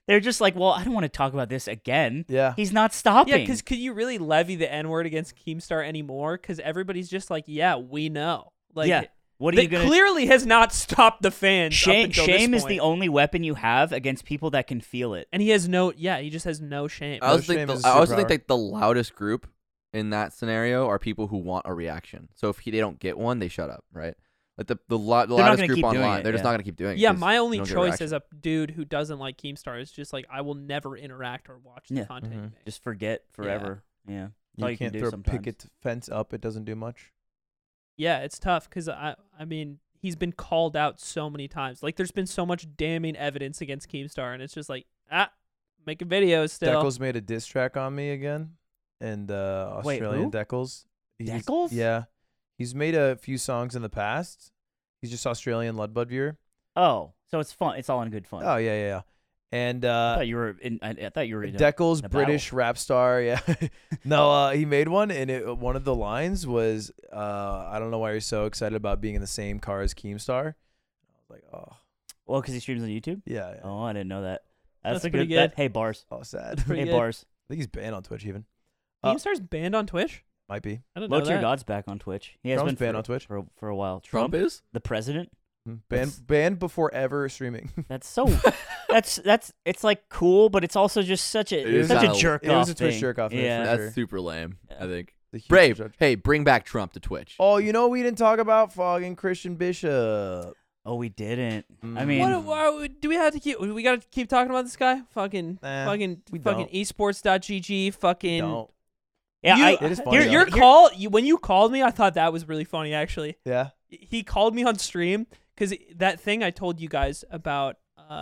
they're just like, well, I don't want to talk about this again. Yeah. He's not stopping. Yeah, because could you really levy the N-word against Keemstar anymore? Because everybody's just like, yeah, we know. Like, yeah. What are you that gonna? clearly has not stopped the fans. Shame up until this is point. the only weapon you have against people that can feel it. And he has no. Yeah, he just has no shame. I also shame think is a superpower. like the loudest group in that scenario are people who want a reaction. So if they don't get one, they shut up, right? Like the loudest gonna group keep doing online, it, they're just yeah. not gonna keep doing it. Yeah, 'cause my only you don't get a choice reaction. as a dude who doesn't like Keemstar is just like I will never interact or watch the Yeah. content. he Mhm. makes. Just forget forever. Yeah. That's all You you can can't do throw a sometimes. picket fence up. It doesn't do much. Yeah, it's tough because I mean he's been called out so many times. Like there's been so much damning evidence against Keemstar, and it's just like making videos still. Deckles made a diss track on me again, and Wait, Australian who? Deckles. Deckles? Yeah, he's made a few songs in the past. He's just Australian Ludbud viewer. Oh, so it's fun. It's all in good fun. Oh yeah. And I thought you were in. I thought you were in. Deckles, in a British rap star. Yeah, no, he made one, and one of the lines was, "I don't know why you're so excited about being in the same car as Keemstar." I was like, oh Well, because he streams on YouTube. yeah. Oh, I didn't know that. That's a pretty good. good. Hey, bars. Oh, sad. Pretty Hey, good. bars. I think he's banned on Twitch even. Keemstar's banned on Twitch. Might be. I don't know Low tier that. God's back on Twitch. He has Trump's been banned on Twitch. for a while. Trump is. the president. Banned before ever streaming. That's so. that's it's like cool, but it's also just such It a is such a kinda- jerk it off was a Twitch thing. jerk off thing, Yeah. for That's sure. super lame. I think. The huge Brave. judge. Hey, bring back Trump to Twitch. Oh, you know we didn't talk about fucking Christian Bishop. Oh, we didn't. I Mm. mean, What do we have to keep? We got to keep talking about this guy. Fucking we don't. esports.gg. Fucking. Don't. yeah, You- It is funny. Your, though. your call when you called me, I thought that was really funny. Actually, Yeah. he called me on stream because that thing I told you guys about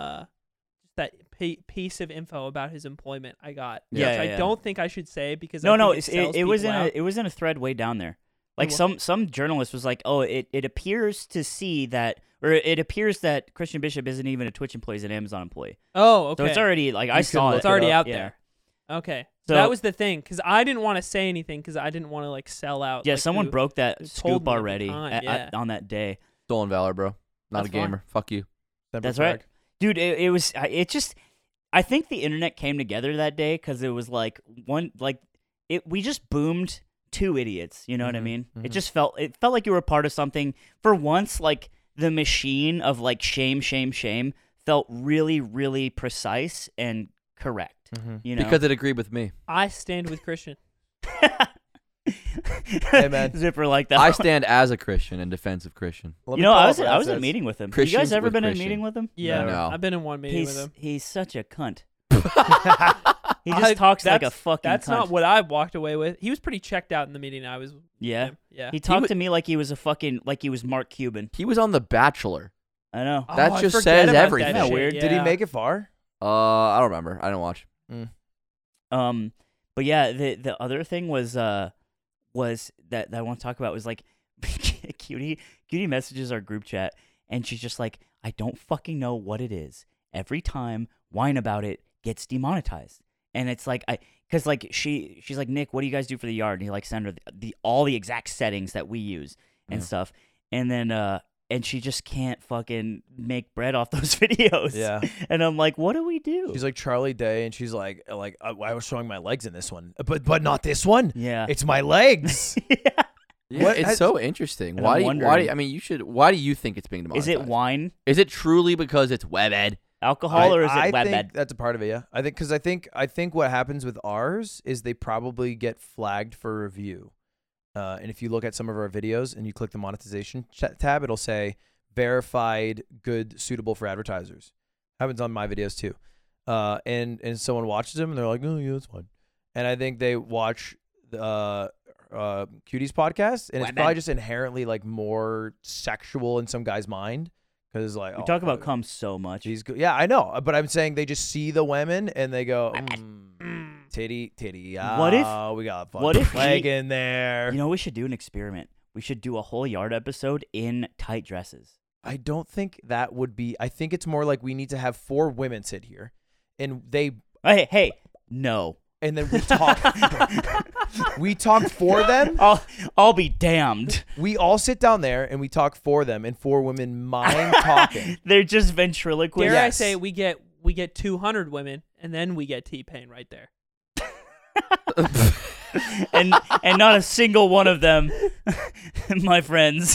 that piece of info about his employment I got. Yeah, which yeah, I yeah. don't think I should say because no, I no, think it was in out. it was in a thread way down there. Like Well- some journalist was like, oh, it appears to see that, or it appears that Christian Bishop isn't even a Twitch employee, he's an Amazon employee. Oh, okay. So it's already like I You saw can it. It's already it up, out yeah. there. Okay. So- That was the thing because I didn't want to say anything because I didn't want to like sell out. Yeah, like, someone who- broke that who told scoop me at the already time, yeah. on that day. Stolen valor, bro. Not That's a gamer. Fuck you. Semper That's right. Fi. Dude, it was it just I think the internet came together that day because it was like we just boomed two idiots, you know what I Mhm, mean? It mhm. just felt like you were a part of something. For once, like the machine of like shame felt really, really precise and correct. Mhm. You know, Because it agreed with me. I stand with Christian. Hey, man. Zipper like that. I stand as a Christian in defense of Christian. Let You me know, pull I up was what I that was in a says. meeting with him. Christians you guys ever with been in a Christian. meeting with him? Yeah, No. I've been in one meeting with him. He's such a cunt. He just talks like a that's- fucking That's cunt. not what I walked away with. He was pretty checked out in the meeting. I was. Yeah. Yeah. He talked wa- to me like he was like he was Mark Cuban. He was on The Bachelor. I know. Oh, That I just forget says about that everything. Isn't that shit, weird? Did he yeah. make it far? I don't remember. I didn't watch. But yeah, the other thing was that I want to talk about was like Cutie messages our group chat and she's just like, I don't fucking know what it is. Every time whine about it gets demonetized. And it's like because like she's like, Nick, what do you guys do for the yard? And he like send her all the exact settings that we use and Yeah. stuff. And then and she just can't fucking make bread off those videos. Yeah. And I'm like, what do we do? She's like Charlie Day, and she's like I was showing my legs in this one, but not this one. yeah. It's my legs. yeah. Yeah, What it's has- so interesting. And Why I'm do you, wondering- I mean, you should. Why do you think it's being Is demonetized? it wine, Is it truly because it's WebEd? alcohol, or is I it web think ed? that's a part of it. Yeah, I think what happens with ours is they probably get flagged for review. And if you look at some of our videos and you click the monetization tab, it'll say verified, good, suitable for advertisers. Happens on my videos too. And someone watches them and they're like, oh yeah, that's fine. And I think they watch Cutie's podcast, and it's Web probably ed. just inherently like more sexual in some guy's mind because like We oh, talk about fuck, cum so much. she's good. Yeah, I know, but I'm saying they just see the women and they go, Web ed. titty. What if- we got a what if fucking leg we- in there. You know, we should do an experiment. We should do a whole yard episode in tight dresses. I don't think that would be. I think it's more like we need to have 4 women sit here, and Hey, no. and then we talk. We talk for them. I'll be damned. We all sit down there and we talk for them, and 4 women mind talking. They're just ventriloquists. Dare I Yes. say we get we get 200 women, and then we get T-Pain right there. and not a single one of them, my friends.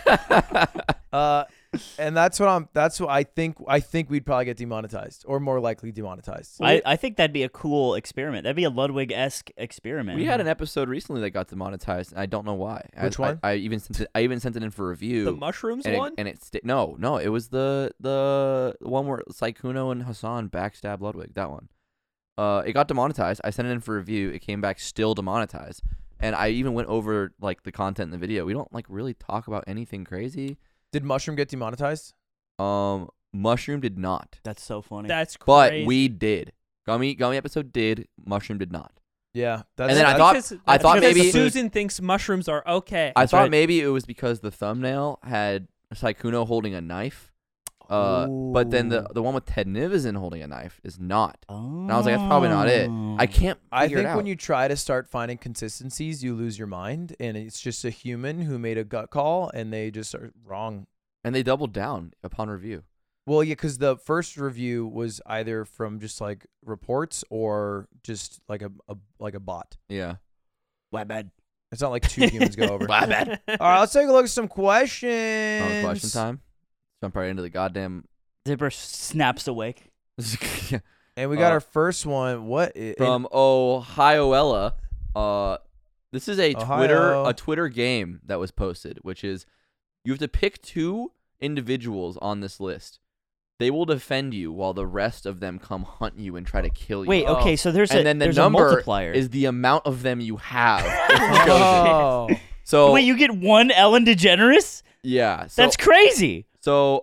And that's what I think we'd probably get demonetized, or more likely demonetized. I think that'd be a cool experiment. That'd be a Ludwig-esque experiment. We had an episode recently that got demonetized, and I don't know why. Which one? I even sent it in for review. The mushrooms and one? No, it was the one where Sykkuno and Hassan backstab Ludwig. That one. It got demonetized. I sent it in for review. It came back still demonetized, and I even went over like the content in the video. We don't like really talk about anything crazy. Did Mushroom get demonetized? Mushroom did not, That's so funny. That's but crazy. we did. Gummy episode did. Mushroom did not. Yeah, that's. And then I Because- thought because maybe Susan thinks mushrooms are okay. I That's thought right. maybe it was because the thumbnail had Sykkuno holding a knife. But then the one with Ted Nivison holding a knife is not. And I was like, that's probably not it. I can't I figure it think out. when you try to start finding consistencies, you lose your mind, and it's just a human who made a gut call, and they just are wrong. And they doubled down upon review. Well, yeah, because the first review was either from just like reports or just like a bot. Yeah. Bad. It's not like two humans go over. My bad. All right, let's take a look at some questions. Question time. Jump right into the goddamn. Zipper snaps awake. And we got our first one. What From Ohioella. This is a Ohio. Twitter game that was posted, which is you have to pick 2 individuals on this list. They will defend you while the rest of them come hunt you and try to kill you. Wait, okay, so there's and then the there's number a multiplier. is the amount of them you have. if you go Oh. So Wait, you get one Ellen DeGeneres? yeah, so, That's crazy. so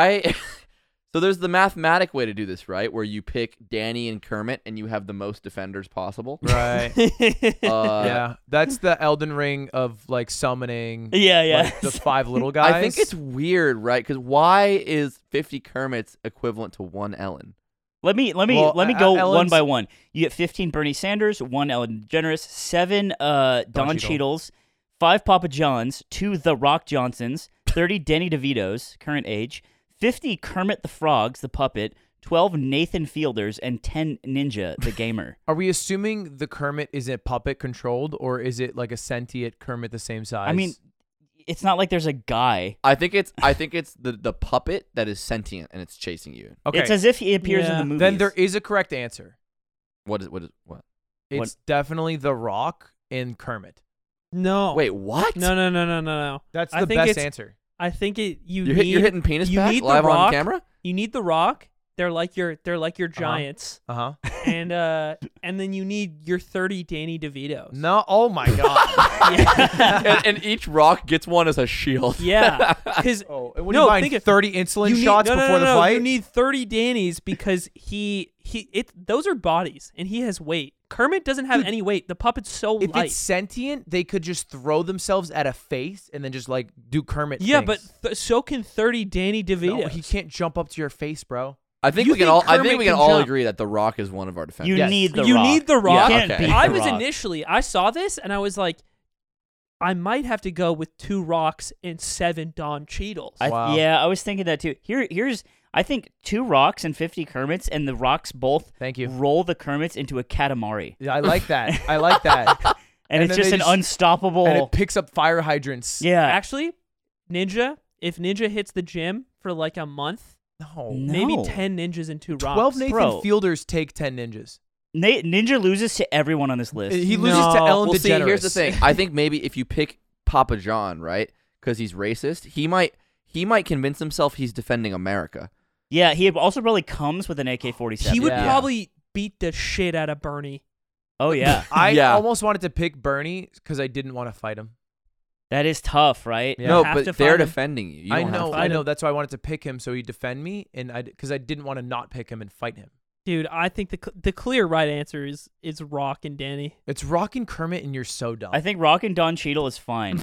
there's the mathematic way to do this, right? Where you pick Danny and Kermit and you have the most defenders possible. Right. Uh, Yeah, that's the Elden Ring of like summoning. Yeah. Like, the 5 little guys. I think it's weird, right? Because why is 50 Kermits equivalent to 1 Ellen? Let me Well, go one Ellen's- by one. You get 15 Bernie Sanders, 1 Ellen DeGeneres, 7 Don Cheadles, 5 Papa Johns, 2 The Rock Johnsons, 30 Danny DeVitos, current age, 50 Kermit the Frogs, the puppet, 12 Nathan Fielders, and 10 Ninja, the gamer. Are we assuming the Kermit is a puppet controlled, or is it like a sentient Kermit the same size? I mean, it's not like there's a guy. I think it's the puppet that is sentient and it's chasing you. okay. It's as if he appears in Yeah. the movies. Then there is a correct answer. What? It's definitely The Rock and Kermit. No. Wait, what? No. That's I the think best it's- answer. I think You're need hitting penis you pack need The live on Rock. camera? You need The Rock. They're like your giants. Uh huh. and then you need your 30 Danny DeVitos. No. Oh my God. and each rock gets one as a shield. Yeah. Because Oh, and when No, you buying think of- 30 insulin you need, shots no, before the no, fight. You need 30 Dannies because those are bodies and he has weight. Kermit doesn't have Dude, any weight. The puppet's so if light. it's sentient, they could just throw themselves at a face and then just like do Kermit. Yeah, things. but so can 30 Danny DeVitos. No, he can't jump up to your face, bro. I think You we can think all. I Kermit think we can can all jump? agree that the Rock is one of our defenders. You Yes. need the You Rock. need The Rock? You can't Okay. beat I The was Rock. initially, I saw this and I was like, I might have to go with 2 Rocks and 7 Don Cheadles. Wow. Yeah, I was thinking that too. Here's I think 2 Rocks and 50 Kermits, and the Rocks both Thank you. roll the Kermits into a Katamari. Yeah, I like that. I like that. And it's then just they an just- unstoppable. And it picks up fire hydrants. yeah. Actually, if Ninja hits the gym for like a month, No. maybe No. 10 ninjas and 2 Rocks. 12 Nathan Bro. Fielders take 10 ninjas. Ninja loses to everyone on this list. He loses to No. Ellen Well, DeGeneres. see, here's the thing. I think maybe if you pick Papa John, right, because he's racist, he might convince himself he's defending America. Yeah, he also probably comes with an AK-47. He would Yeah. probably beat the shit out of Bernie. Oh yeah, I Yeah. almost wanted to pick Bernie because I didn't want to fight him. that is tough, right? Yeah. No, Have but to they're fight him. defending you. You I don't have know, to. I know. That's why I wanted to pick him so he'd defend me, and because I didn't want to not pick him and fight him. Dude, I think the clear right answer is Rock and Danny. It's Rock and Kermit, and you're so dumb. I think Rock and Don Cheadle is fine.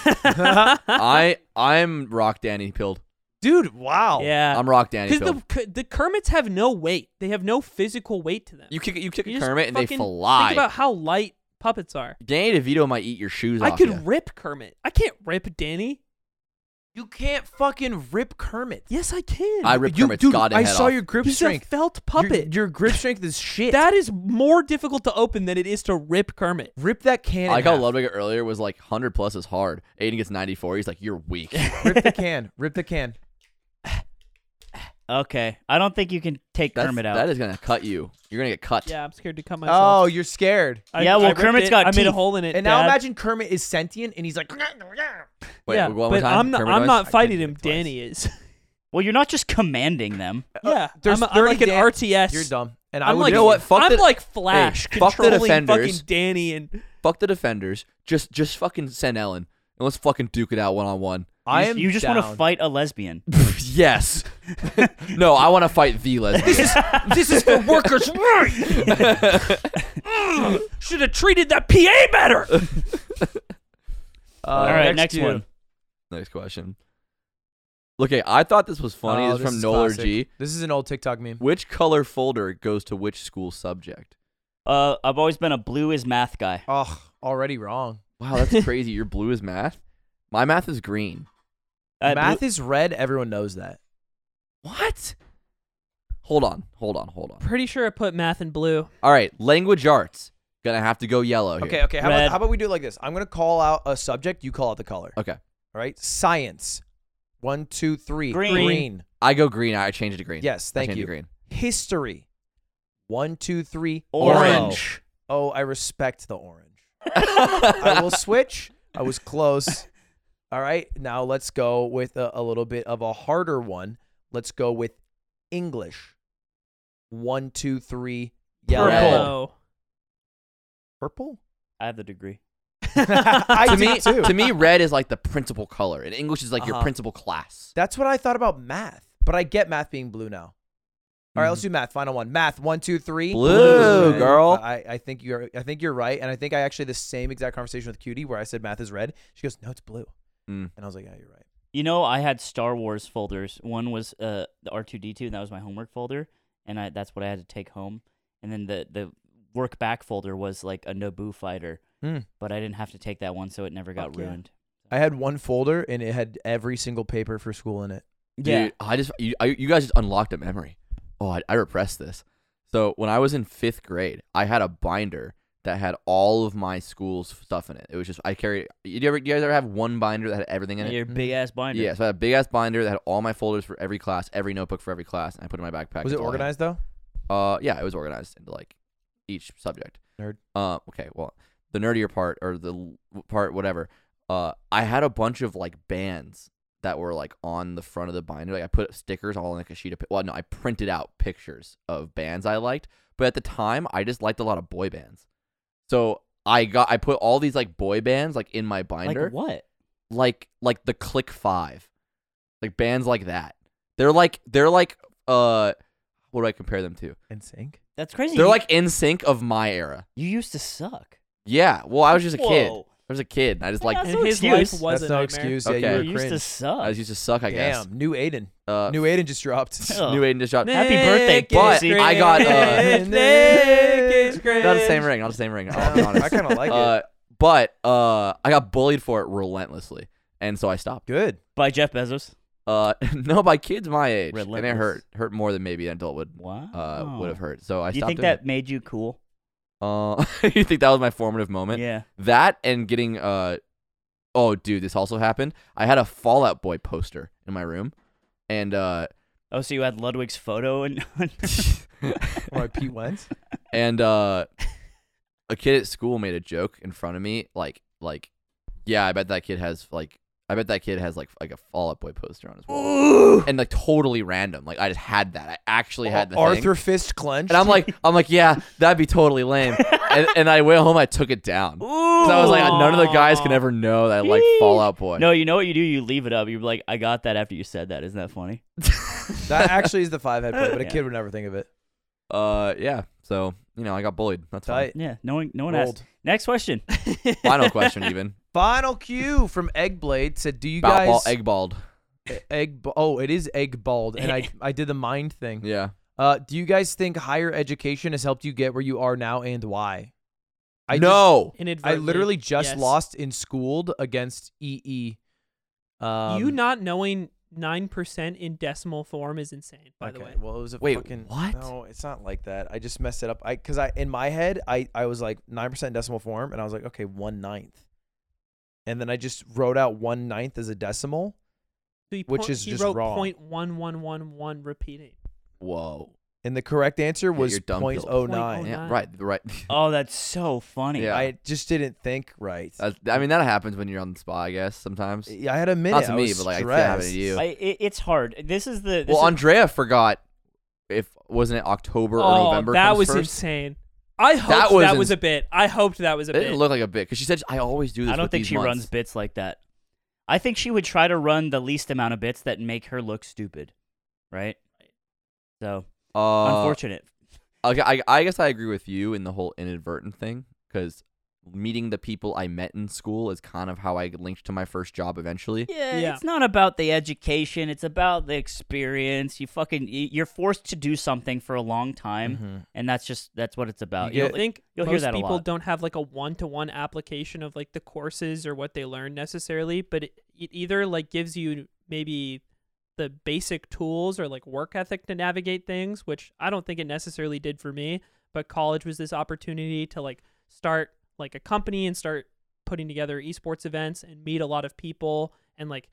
I'm Rock Danny pilled. Dude, wow. Yeah. I'm Rock Danny Because pilled. the Kermits have no weight. They have no physical weight to them. You kick You a just Kermit and they fucking fly. Think about how light puppets are. Danny DeVito might eat your shoes I off could ya. rip Kermit. I can't rip Danny. You can't fucking rip Kermit. Yes, I can. I ripped You, Kermit's dude, goddamn I head saw off. your grip He's strength. a felt puppet. Your grip strength is shit. That is more difficult to open than it is to rip Kermit. Rip that can. I like how in half. Ludwig earlier was like 100 plus is hard. Aiden gets 94. He's like, you're weak. Rip the can. Rip the can. Okay, I don't think you can take Kermit out. That is gonna cut you. You're gonna get cut. Yeah, I'm scared to cut Oh, myself. you're scared. Yeah, well, ripped Kermit's it. got I made a teeth. hole in it. And now Dad. imagine Kermit is sentient and he's like. Wait, yeah, one more but time. I'm not. Kermit I'm noise? not I fighting couldn't him. do it twice. Danny is. Well, you're not just commanding them. Yeah, There's I'm 30 like an Dan- RTS. You're dumb. And I I'm would like, You know what? Fuck I'm the- like Flash Hey, fuck the controlling defenders. fucking Danny and Fuck the defenders. Just fucking send Ellen and let's fucking duke it out 1-on-1. I am You just down. want to fight a lesbian. Yes. No, I want to fight the lesbian. This is for workers' rights. should have treated that PA better. All right, next you. one. Next question. Okay, I thought this was funny. Oh, This is from is Nolar classic. G. This is an old TikTok meme. Which color folder goes to which school subject? I've always been a blue is math guy. Oh, already wrong. Wow, that's crazy. Your blue is math? My math is green. Math is red. Everyone knows that. What? Hold on. Pretty sure I put math in blue. All right, language arts. Gonna have to go yellow here. Okay. How Red. about we do it like this? I'm gonna call out a subject. You call out the color. Okay. All right. Science. 1, 2, 3. Green. I go green. I change it to green. Yes. I Thank change you. to green. History. 1, 2, 3. Orange. Oh, I respect the orange. I will switch. I was close. All right. Now let's go with a little bit of a harder one. Let's go with English. 1, 2, 3. Yellow. Purple. Purple? I have the degree. I to do me, too. to me, red is like the principal color, and English is like your Uh-huh. principal class. That's what I thought about math, but I get math being blue now. All right, let's do math. Final one. Math. 1, 2, 3. Blue, Red. girl. I think you're right, and I think I actually had the same exact conversation with Cutie where I said math is red. She goes, no, it's blue, and I was like, yeah, you're right. You know, I had Star Wars folders. One was the R2-D2, and that was my homework folder, and that's what I had to take home. And then the work back folder was like a Naboo fighter, but I didn't have to take that one, so it never got Fuck yeah. ruined. I had one folder, and it had every single paper for school in it. Yeah. Dude, you guys just unlocked a memory. Oh, I repressed this. So when I was in 5th grade, I had a binder that had all of my school's stuff in it. It was just you guys ever have one binder that had everything in it? Your big ass binder. Yeah, so I had a big ass binder that had all my folders for every class, every notebook for every class, and I put it in my backpack. Was it That's all I had. organized though? Yeah, it was organized into like each subject. Nerd. Okay, well, the nerdier part or the part whatever. I had a bunch of like bands that were like on the front of the binder. Like I put stickers all on like a sheet of I printed out pictures of bands I liked, but at the time I just liked a lot of boy bands. So I put all these like boy bands like in my binder. Like what? Like the Click 5. Like bands like that. They're like what do I compare them to? NSYNC. That's crazy. They're like in sync of my era. You used to suck. Yeah. Well, I was just a kid. Whoa. I was a kid. I just like That's And no his excuse. life was That's a no nightmare. excuse. Okay. Yeah, You you were used to cringe. suck. I used to suck, I guess. Damn, new Aiden. Uh, New Aiden just dropped. Ugh. New Aiden just dropped. Happy birthday, Nick But is Casey. I got, great. Nick is great. Not the same ring. Not the same ring. I'll be honest. I kind of like it. But I got bullied for it relentlessly, and so I stopped. Good. By Jeff Bezos. No, by kids my age, and it Relentless. hurt more than maybe an adult would Wow. would have hurt. So I Do you stopped. think doing that made you cool? it. You think that was my formative moment? Yeah. That and getting oh dude, this also happened. I had a Fall Out Boy poster in my room, and Oh, so you had Ludwig's photo and Or Pete Wentz. and a kid at school made a joke in front of me, like, yeah, I bet that kid has like a Fall Out Boy poster on his wall, and like totally random. Like I just had that. I actually had the Arthur thing. fist clenched. And I'm like, yeah, that'd be totally lame. and I went home, I took it down. So I was like, none of the guys can ever know that I like Fall Out Boy. No, you know what you do? You leave it up. You're like, I got that after you said that. Isn't that funny? That actually is the 5-head play, but a Yeah. kid would never think of it. Yeah. So I got bullied. That's fine. Tight. Yeah. No one Rolled. asked. Next question. Final question, even. Final cue from Eggblade said, "Do you Egg guys bald. Oh, it is egg bald, and I did the mind thing. Yeah. Do you guys think higher education has helped you get where you are now, and why? No. I literally just lost in Schooled against EE. You not knowing 9% in decimal form is insane, by the way. Well, it was a Wait, fucking what? No, it's not like that. I just messed it up. Because in my head I was like 9% decimal form, and I was like, okay, 1/9, and then I just wrote out 1/9 as a decimal, So which is he just wrote wrong. 0.1111 repeating. Whoa. and the correct answer was you're dumb, Bill. 0.09. Yeah, 0.09. right. Oh, that's so funny. Yeah. I just didn't think right. I mean, that happens when you're on the spot, I guess, sometimes. Yeah, I had a minute. Not to I me, was but like I see it happen to stressed. you. It's hard. This is the. Well, Andrea forgot if wasn't it October or November. That comes was first? insane. I hoped that was a bit. I hoped that was a It bit. didn't look like a bit because she said I always do this. I don't with think these she months." runs bits like that. I think she would try to run the least amount of bits that make her look stupid, right? So unfortunate. Okay, I guess I agree with you in the whole inadvertent thing because meeting the people I met in school is kind of how I linked to my first job eventually. Yeah, it's not about the education. It's about the experience. You're forced to do something for a long time, Mhm. and that's what it's about. You I get- think you'll hear most that a people lot. don't have like a one-to-one application of like the courses or what they learn necessarily, but it either like gives you maybe the basic tools or like work ethic to navigate things, which I don't think it necessarily did for me, but college was this opportunity to like start like a company and start putting together esports events and meet a lot of people, and like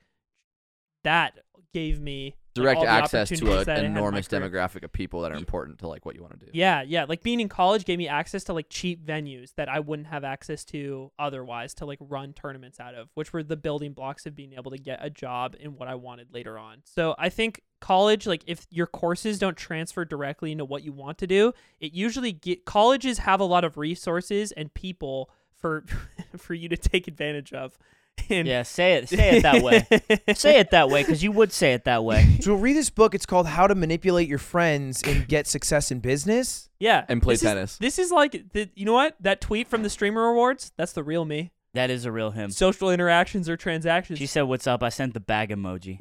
that gave me like, Direct all the access to opportunities that I an had in my enormous career. demographic of people that are important to like what you want to do. Yeah, like being in college gave me access to like cheap venues that I wouldn't have access to otherwise to like run tournaments out of, which were the building blocks of being able to get a job in what I wanted later on. So I think college, like if your courses don't transfer directly into what you want to do, it usually colleges have a lot of resources and people for for you to take advantage of. And Yeah, say it that way. Say it that way because you would say it that way. So read this book. It's called How to Manipulate Your Friends and Get Success in Business. Yeah, And play this is- tennis. This is like you know what? That tweet from the Streamer Awards, that's the real me. That is a real him. Social interactions or transactions. She said, "What's up?" I sent the bag emoji.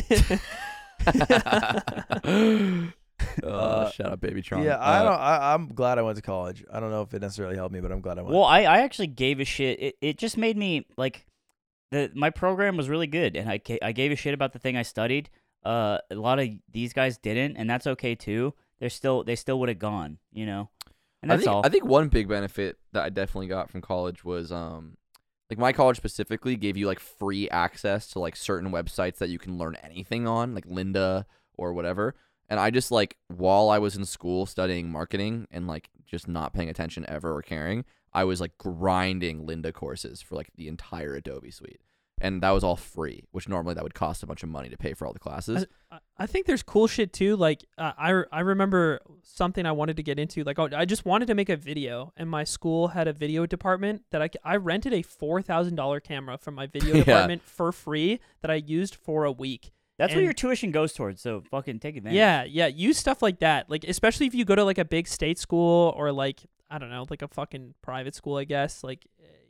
Shut up, baby Tron. Yeah, I'm glad I went to college. I don't know if it necessarily helped me, but I'm glad I went. Well, I actually gave a shit. It just made me like my program was really good, and I gave a shit about the thing I studied. A lot of these guys didn't, and that's okay too. They still would have gone, you know. And that's all. I think one big benefit that I definitely got from college was like my college specifically gave you like free access to like certain websites that you can learn anything on, like Lynda or whatever. And I just like while I was in school studying marketing and like just not paying attention ever or caring, I was like grinding Lynda courses for like the entire Adobe suite. And that was all free, which normally that would cost a bunch of money to pay for all the classes. I think there's cool shit too. Like I remember something I wanted to get into. Like I just wanted to make a video, and my school had a video department that I rented a $4,000 camera from my video Yeah. department for free that I used for a week. That's what and- your tuition goes towards. So fucking take advantage. Yeah, use stuff like that. Like especially if you go to like a big state school or like I don't know, like a fucking private school, I guess. Like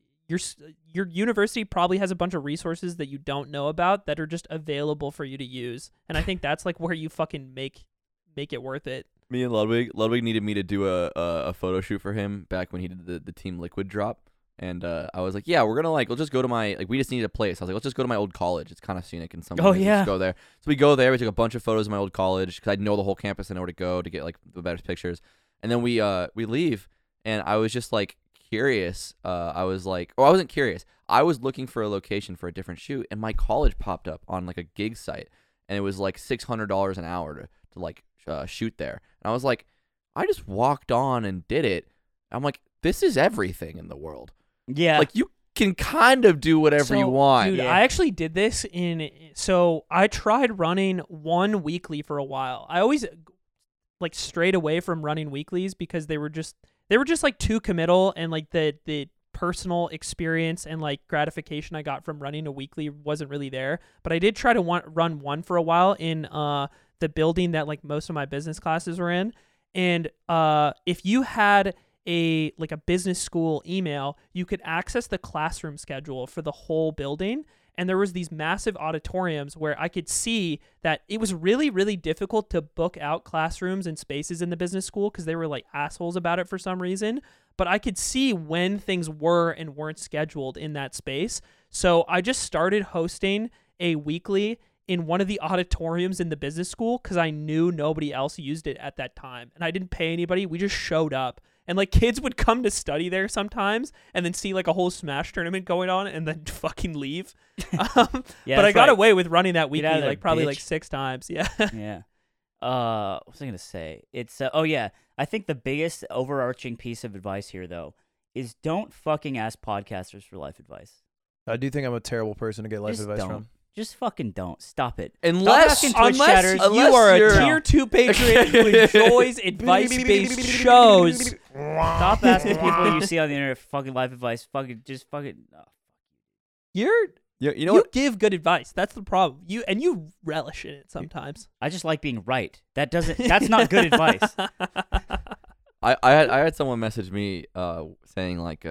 your university probably has a bunch of resources that you don't know about that are just available for you to use. And I think that's like where you fucking make it worth it. Me and Ludwig needed me to do a photo shoot for him back when he did the Team Liquid drop. And I was like, yeah, we're gonna we'll just go to my we just needed a place. I was like, let's just go to my old college. It's kind of scenic in some ways. Oh, Let's yeah. just go there. So we go there. We took a bunch of photos of my old college because I know the whole campus. I know where to go to get like the better pictures. And then we leave, and I was just like curious. I was like, I wasn't curious. I was looking for a location for a different shoot, and my college popped up on like a gig site, and it was like $600 an hour to like shoot there. And I was like, I just walked on and did it. I'm like, this is everything in the world. Yeah. Like you can kind of do whatever you want. Dude, Yeah. I actually did this so I tried running one weekly for a while. I always like strayed away from running weeklies because they were just like too committal, and like the personal experience and like gratification I got from running a weekly wasn't really there. But I did try to run one for a while in the building that like most of my business classes were in. And if you had a business school email, you could access the classroom schedule for the whole building. And there was these massive auditoriums where I could see that it was really, really difficult to book out classrooms and spaces in the business school because they were like assholes about it for some reason. But I could see when things were and weren't scheduled in that space. So I just started hosting a weekly in one of the auditoriums in the business school because I knew nobody else used it at that time. And I didn't pay anybody. We just showed up. And like kids would come to study there sometimes and then see like a whole Smash tournament going on and then fucking leave. But I got away with running that weekly like probably like 6 times. Yeah. Yeah. What was I going to say? It's, oh yeah. I think the biggest overarching piece of advice here though is don't fucking ask podcasters for life advice. I do think I'm a terrible person to get life Just advice don't. from. Just fucking don't. Stop it. Unless Stop asking Twitch chatters. you are a you're- tier 2 patron who enjoys advice-based shows. Stop asking people you see on the internet for fucking life advice. Fucking, just fucking. Oh. You You know what? give good advice. That's the problem. You relish in it sometimes. I just like being right. That's not good advice. I had someone message me saying like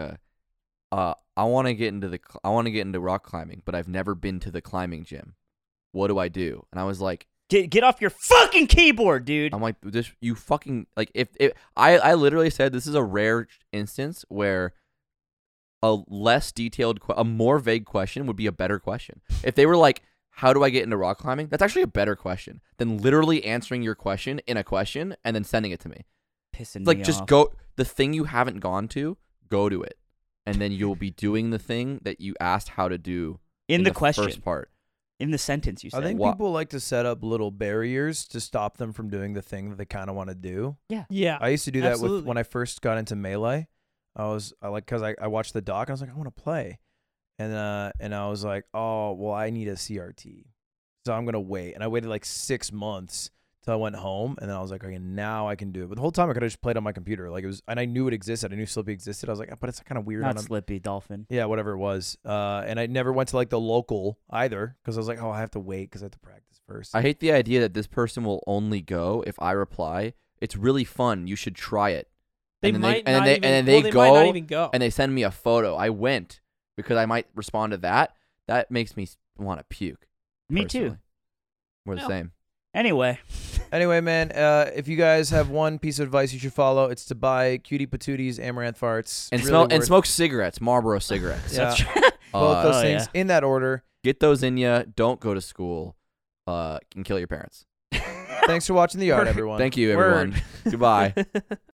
I want to get into rock climbing, but I've never been to the climbing gym. What do I do? And I was like, Get off your fucking keyboard, dude. I'm like, this you fucking like if I literally said this is a rare instance where a less detailed a more vague question would be a better question. If they were like, how do I get into rock climbing? That's actually a better question than literally answering your question in a question and then sending it to me. Pissing It's like me just off. go the thing you haven't gone to, go to it. And then you'll be doing the thing that you asked how to do in the first question, part. in the sentence you I said. think Wha- people like to set up little barriers to stop them from doing the thing that they kind of want to do. Yeah. I used to do that with Absolutely. when I first got into Melee. I watched the doc and I was like, I want to play, and I was like, oh well, I need a CRT, so I'm gonna wait. And I waited like 6 months till I went home, and then I was like, okay, now I can do it. But the whole time I could have just played on my computer, like it was, and I knew it existed. I knew Slippy existed. I was like, but it's kind of weird. Not on a, Slippy, Dolphin. yeah, whatever it was. And I never went to like the local either because I was like, oh, I have to wait because I have to practice first. I hate the idea that this person will only go if I reply. It's really fun. You should try it. They And then might and then not they even, and then well, they they might not go even go. and they send me a photo. I went because I might respond to that. That makes me want to puke. Me personally. too. We're the Yeah. same. Anyway, Anyway, man, if you guys have one piece of advice you should follow, it's to buy Cutie Patooties Amaranth Farts. And Really worth- smoke cigarettes, Marlboro cigarettes. Yeah, That's both those Oh, things yeah. in that order. Get those in you. Don't go to school. And kill your parents. Thanks for watching The Yard, Word. everyone. Thank you, Word. everyone. Goodbye.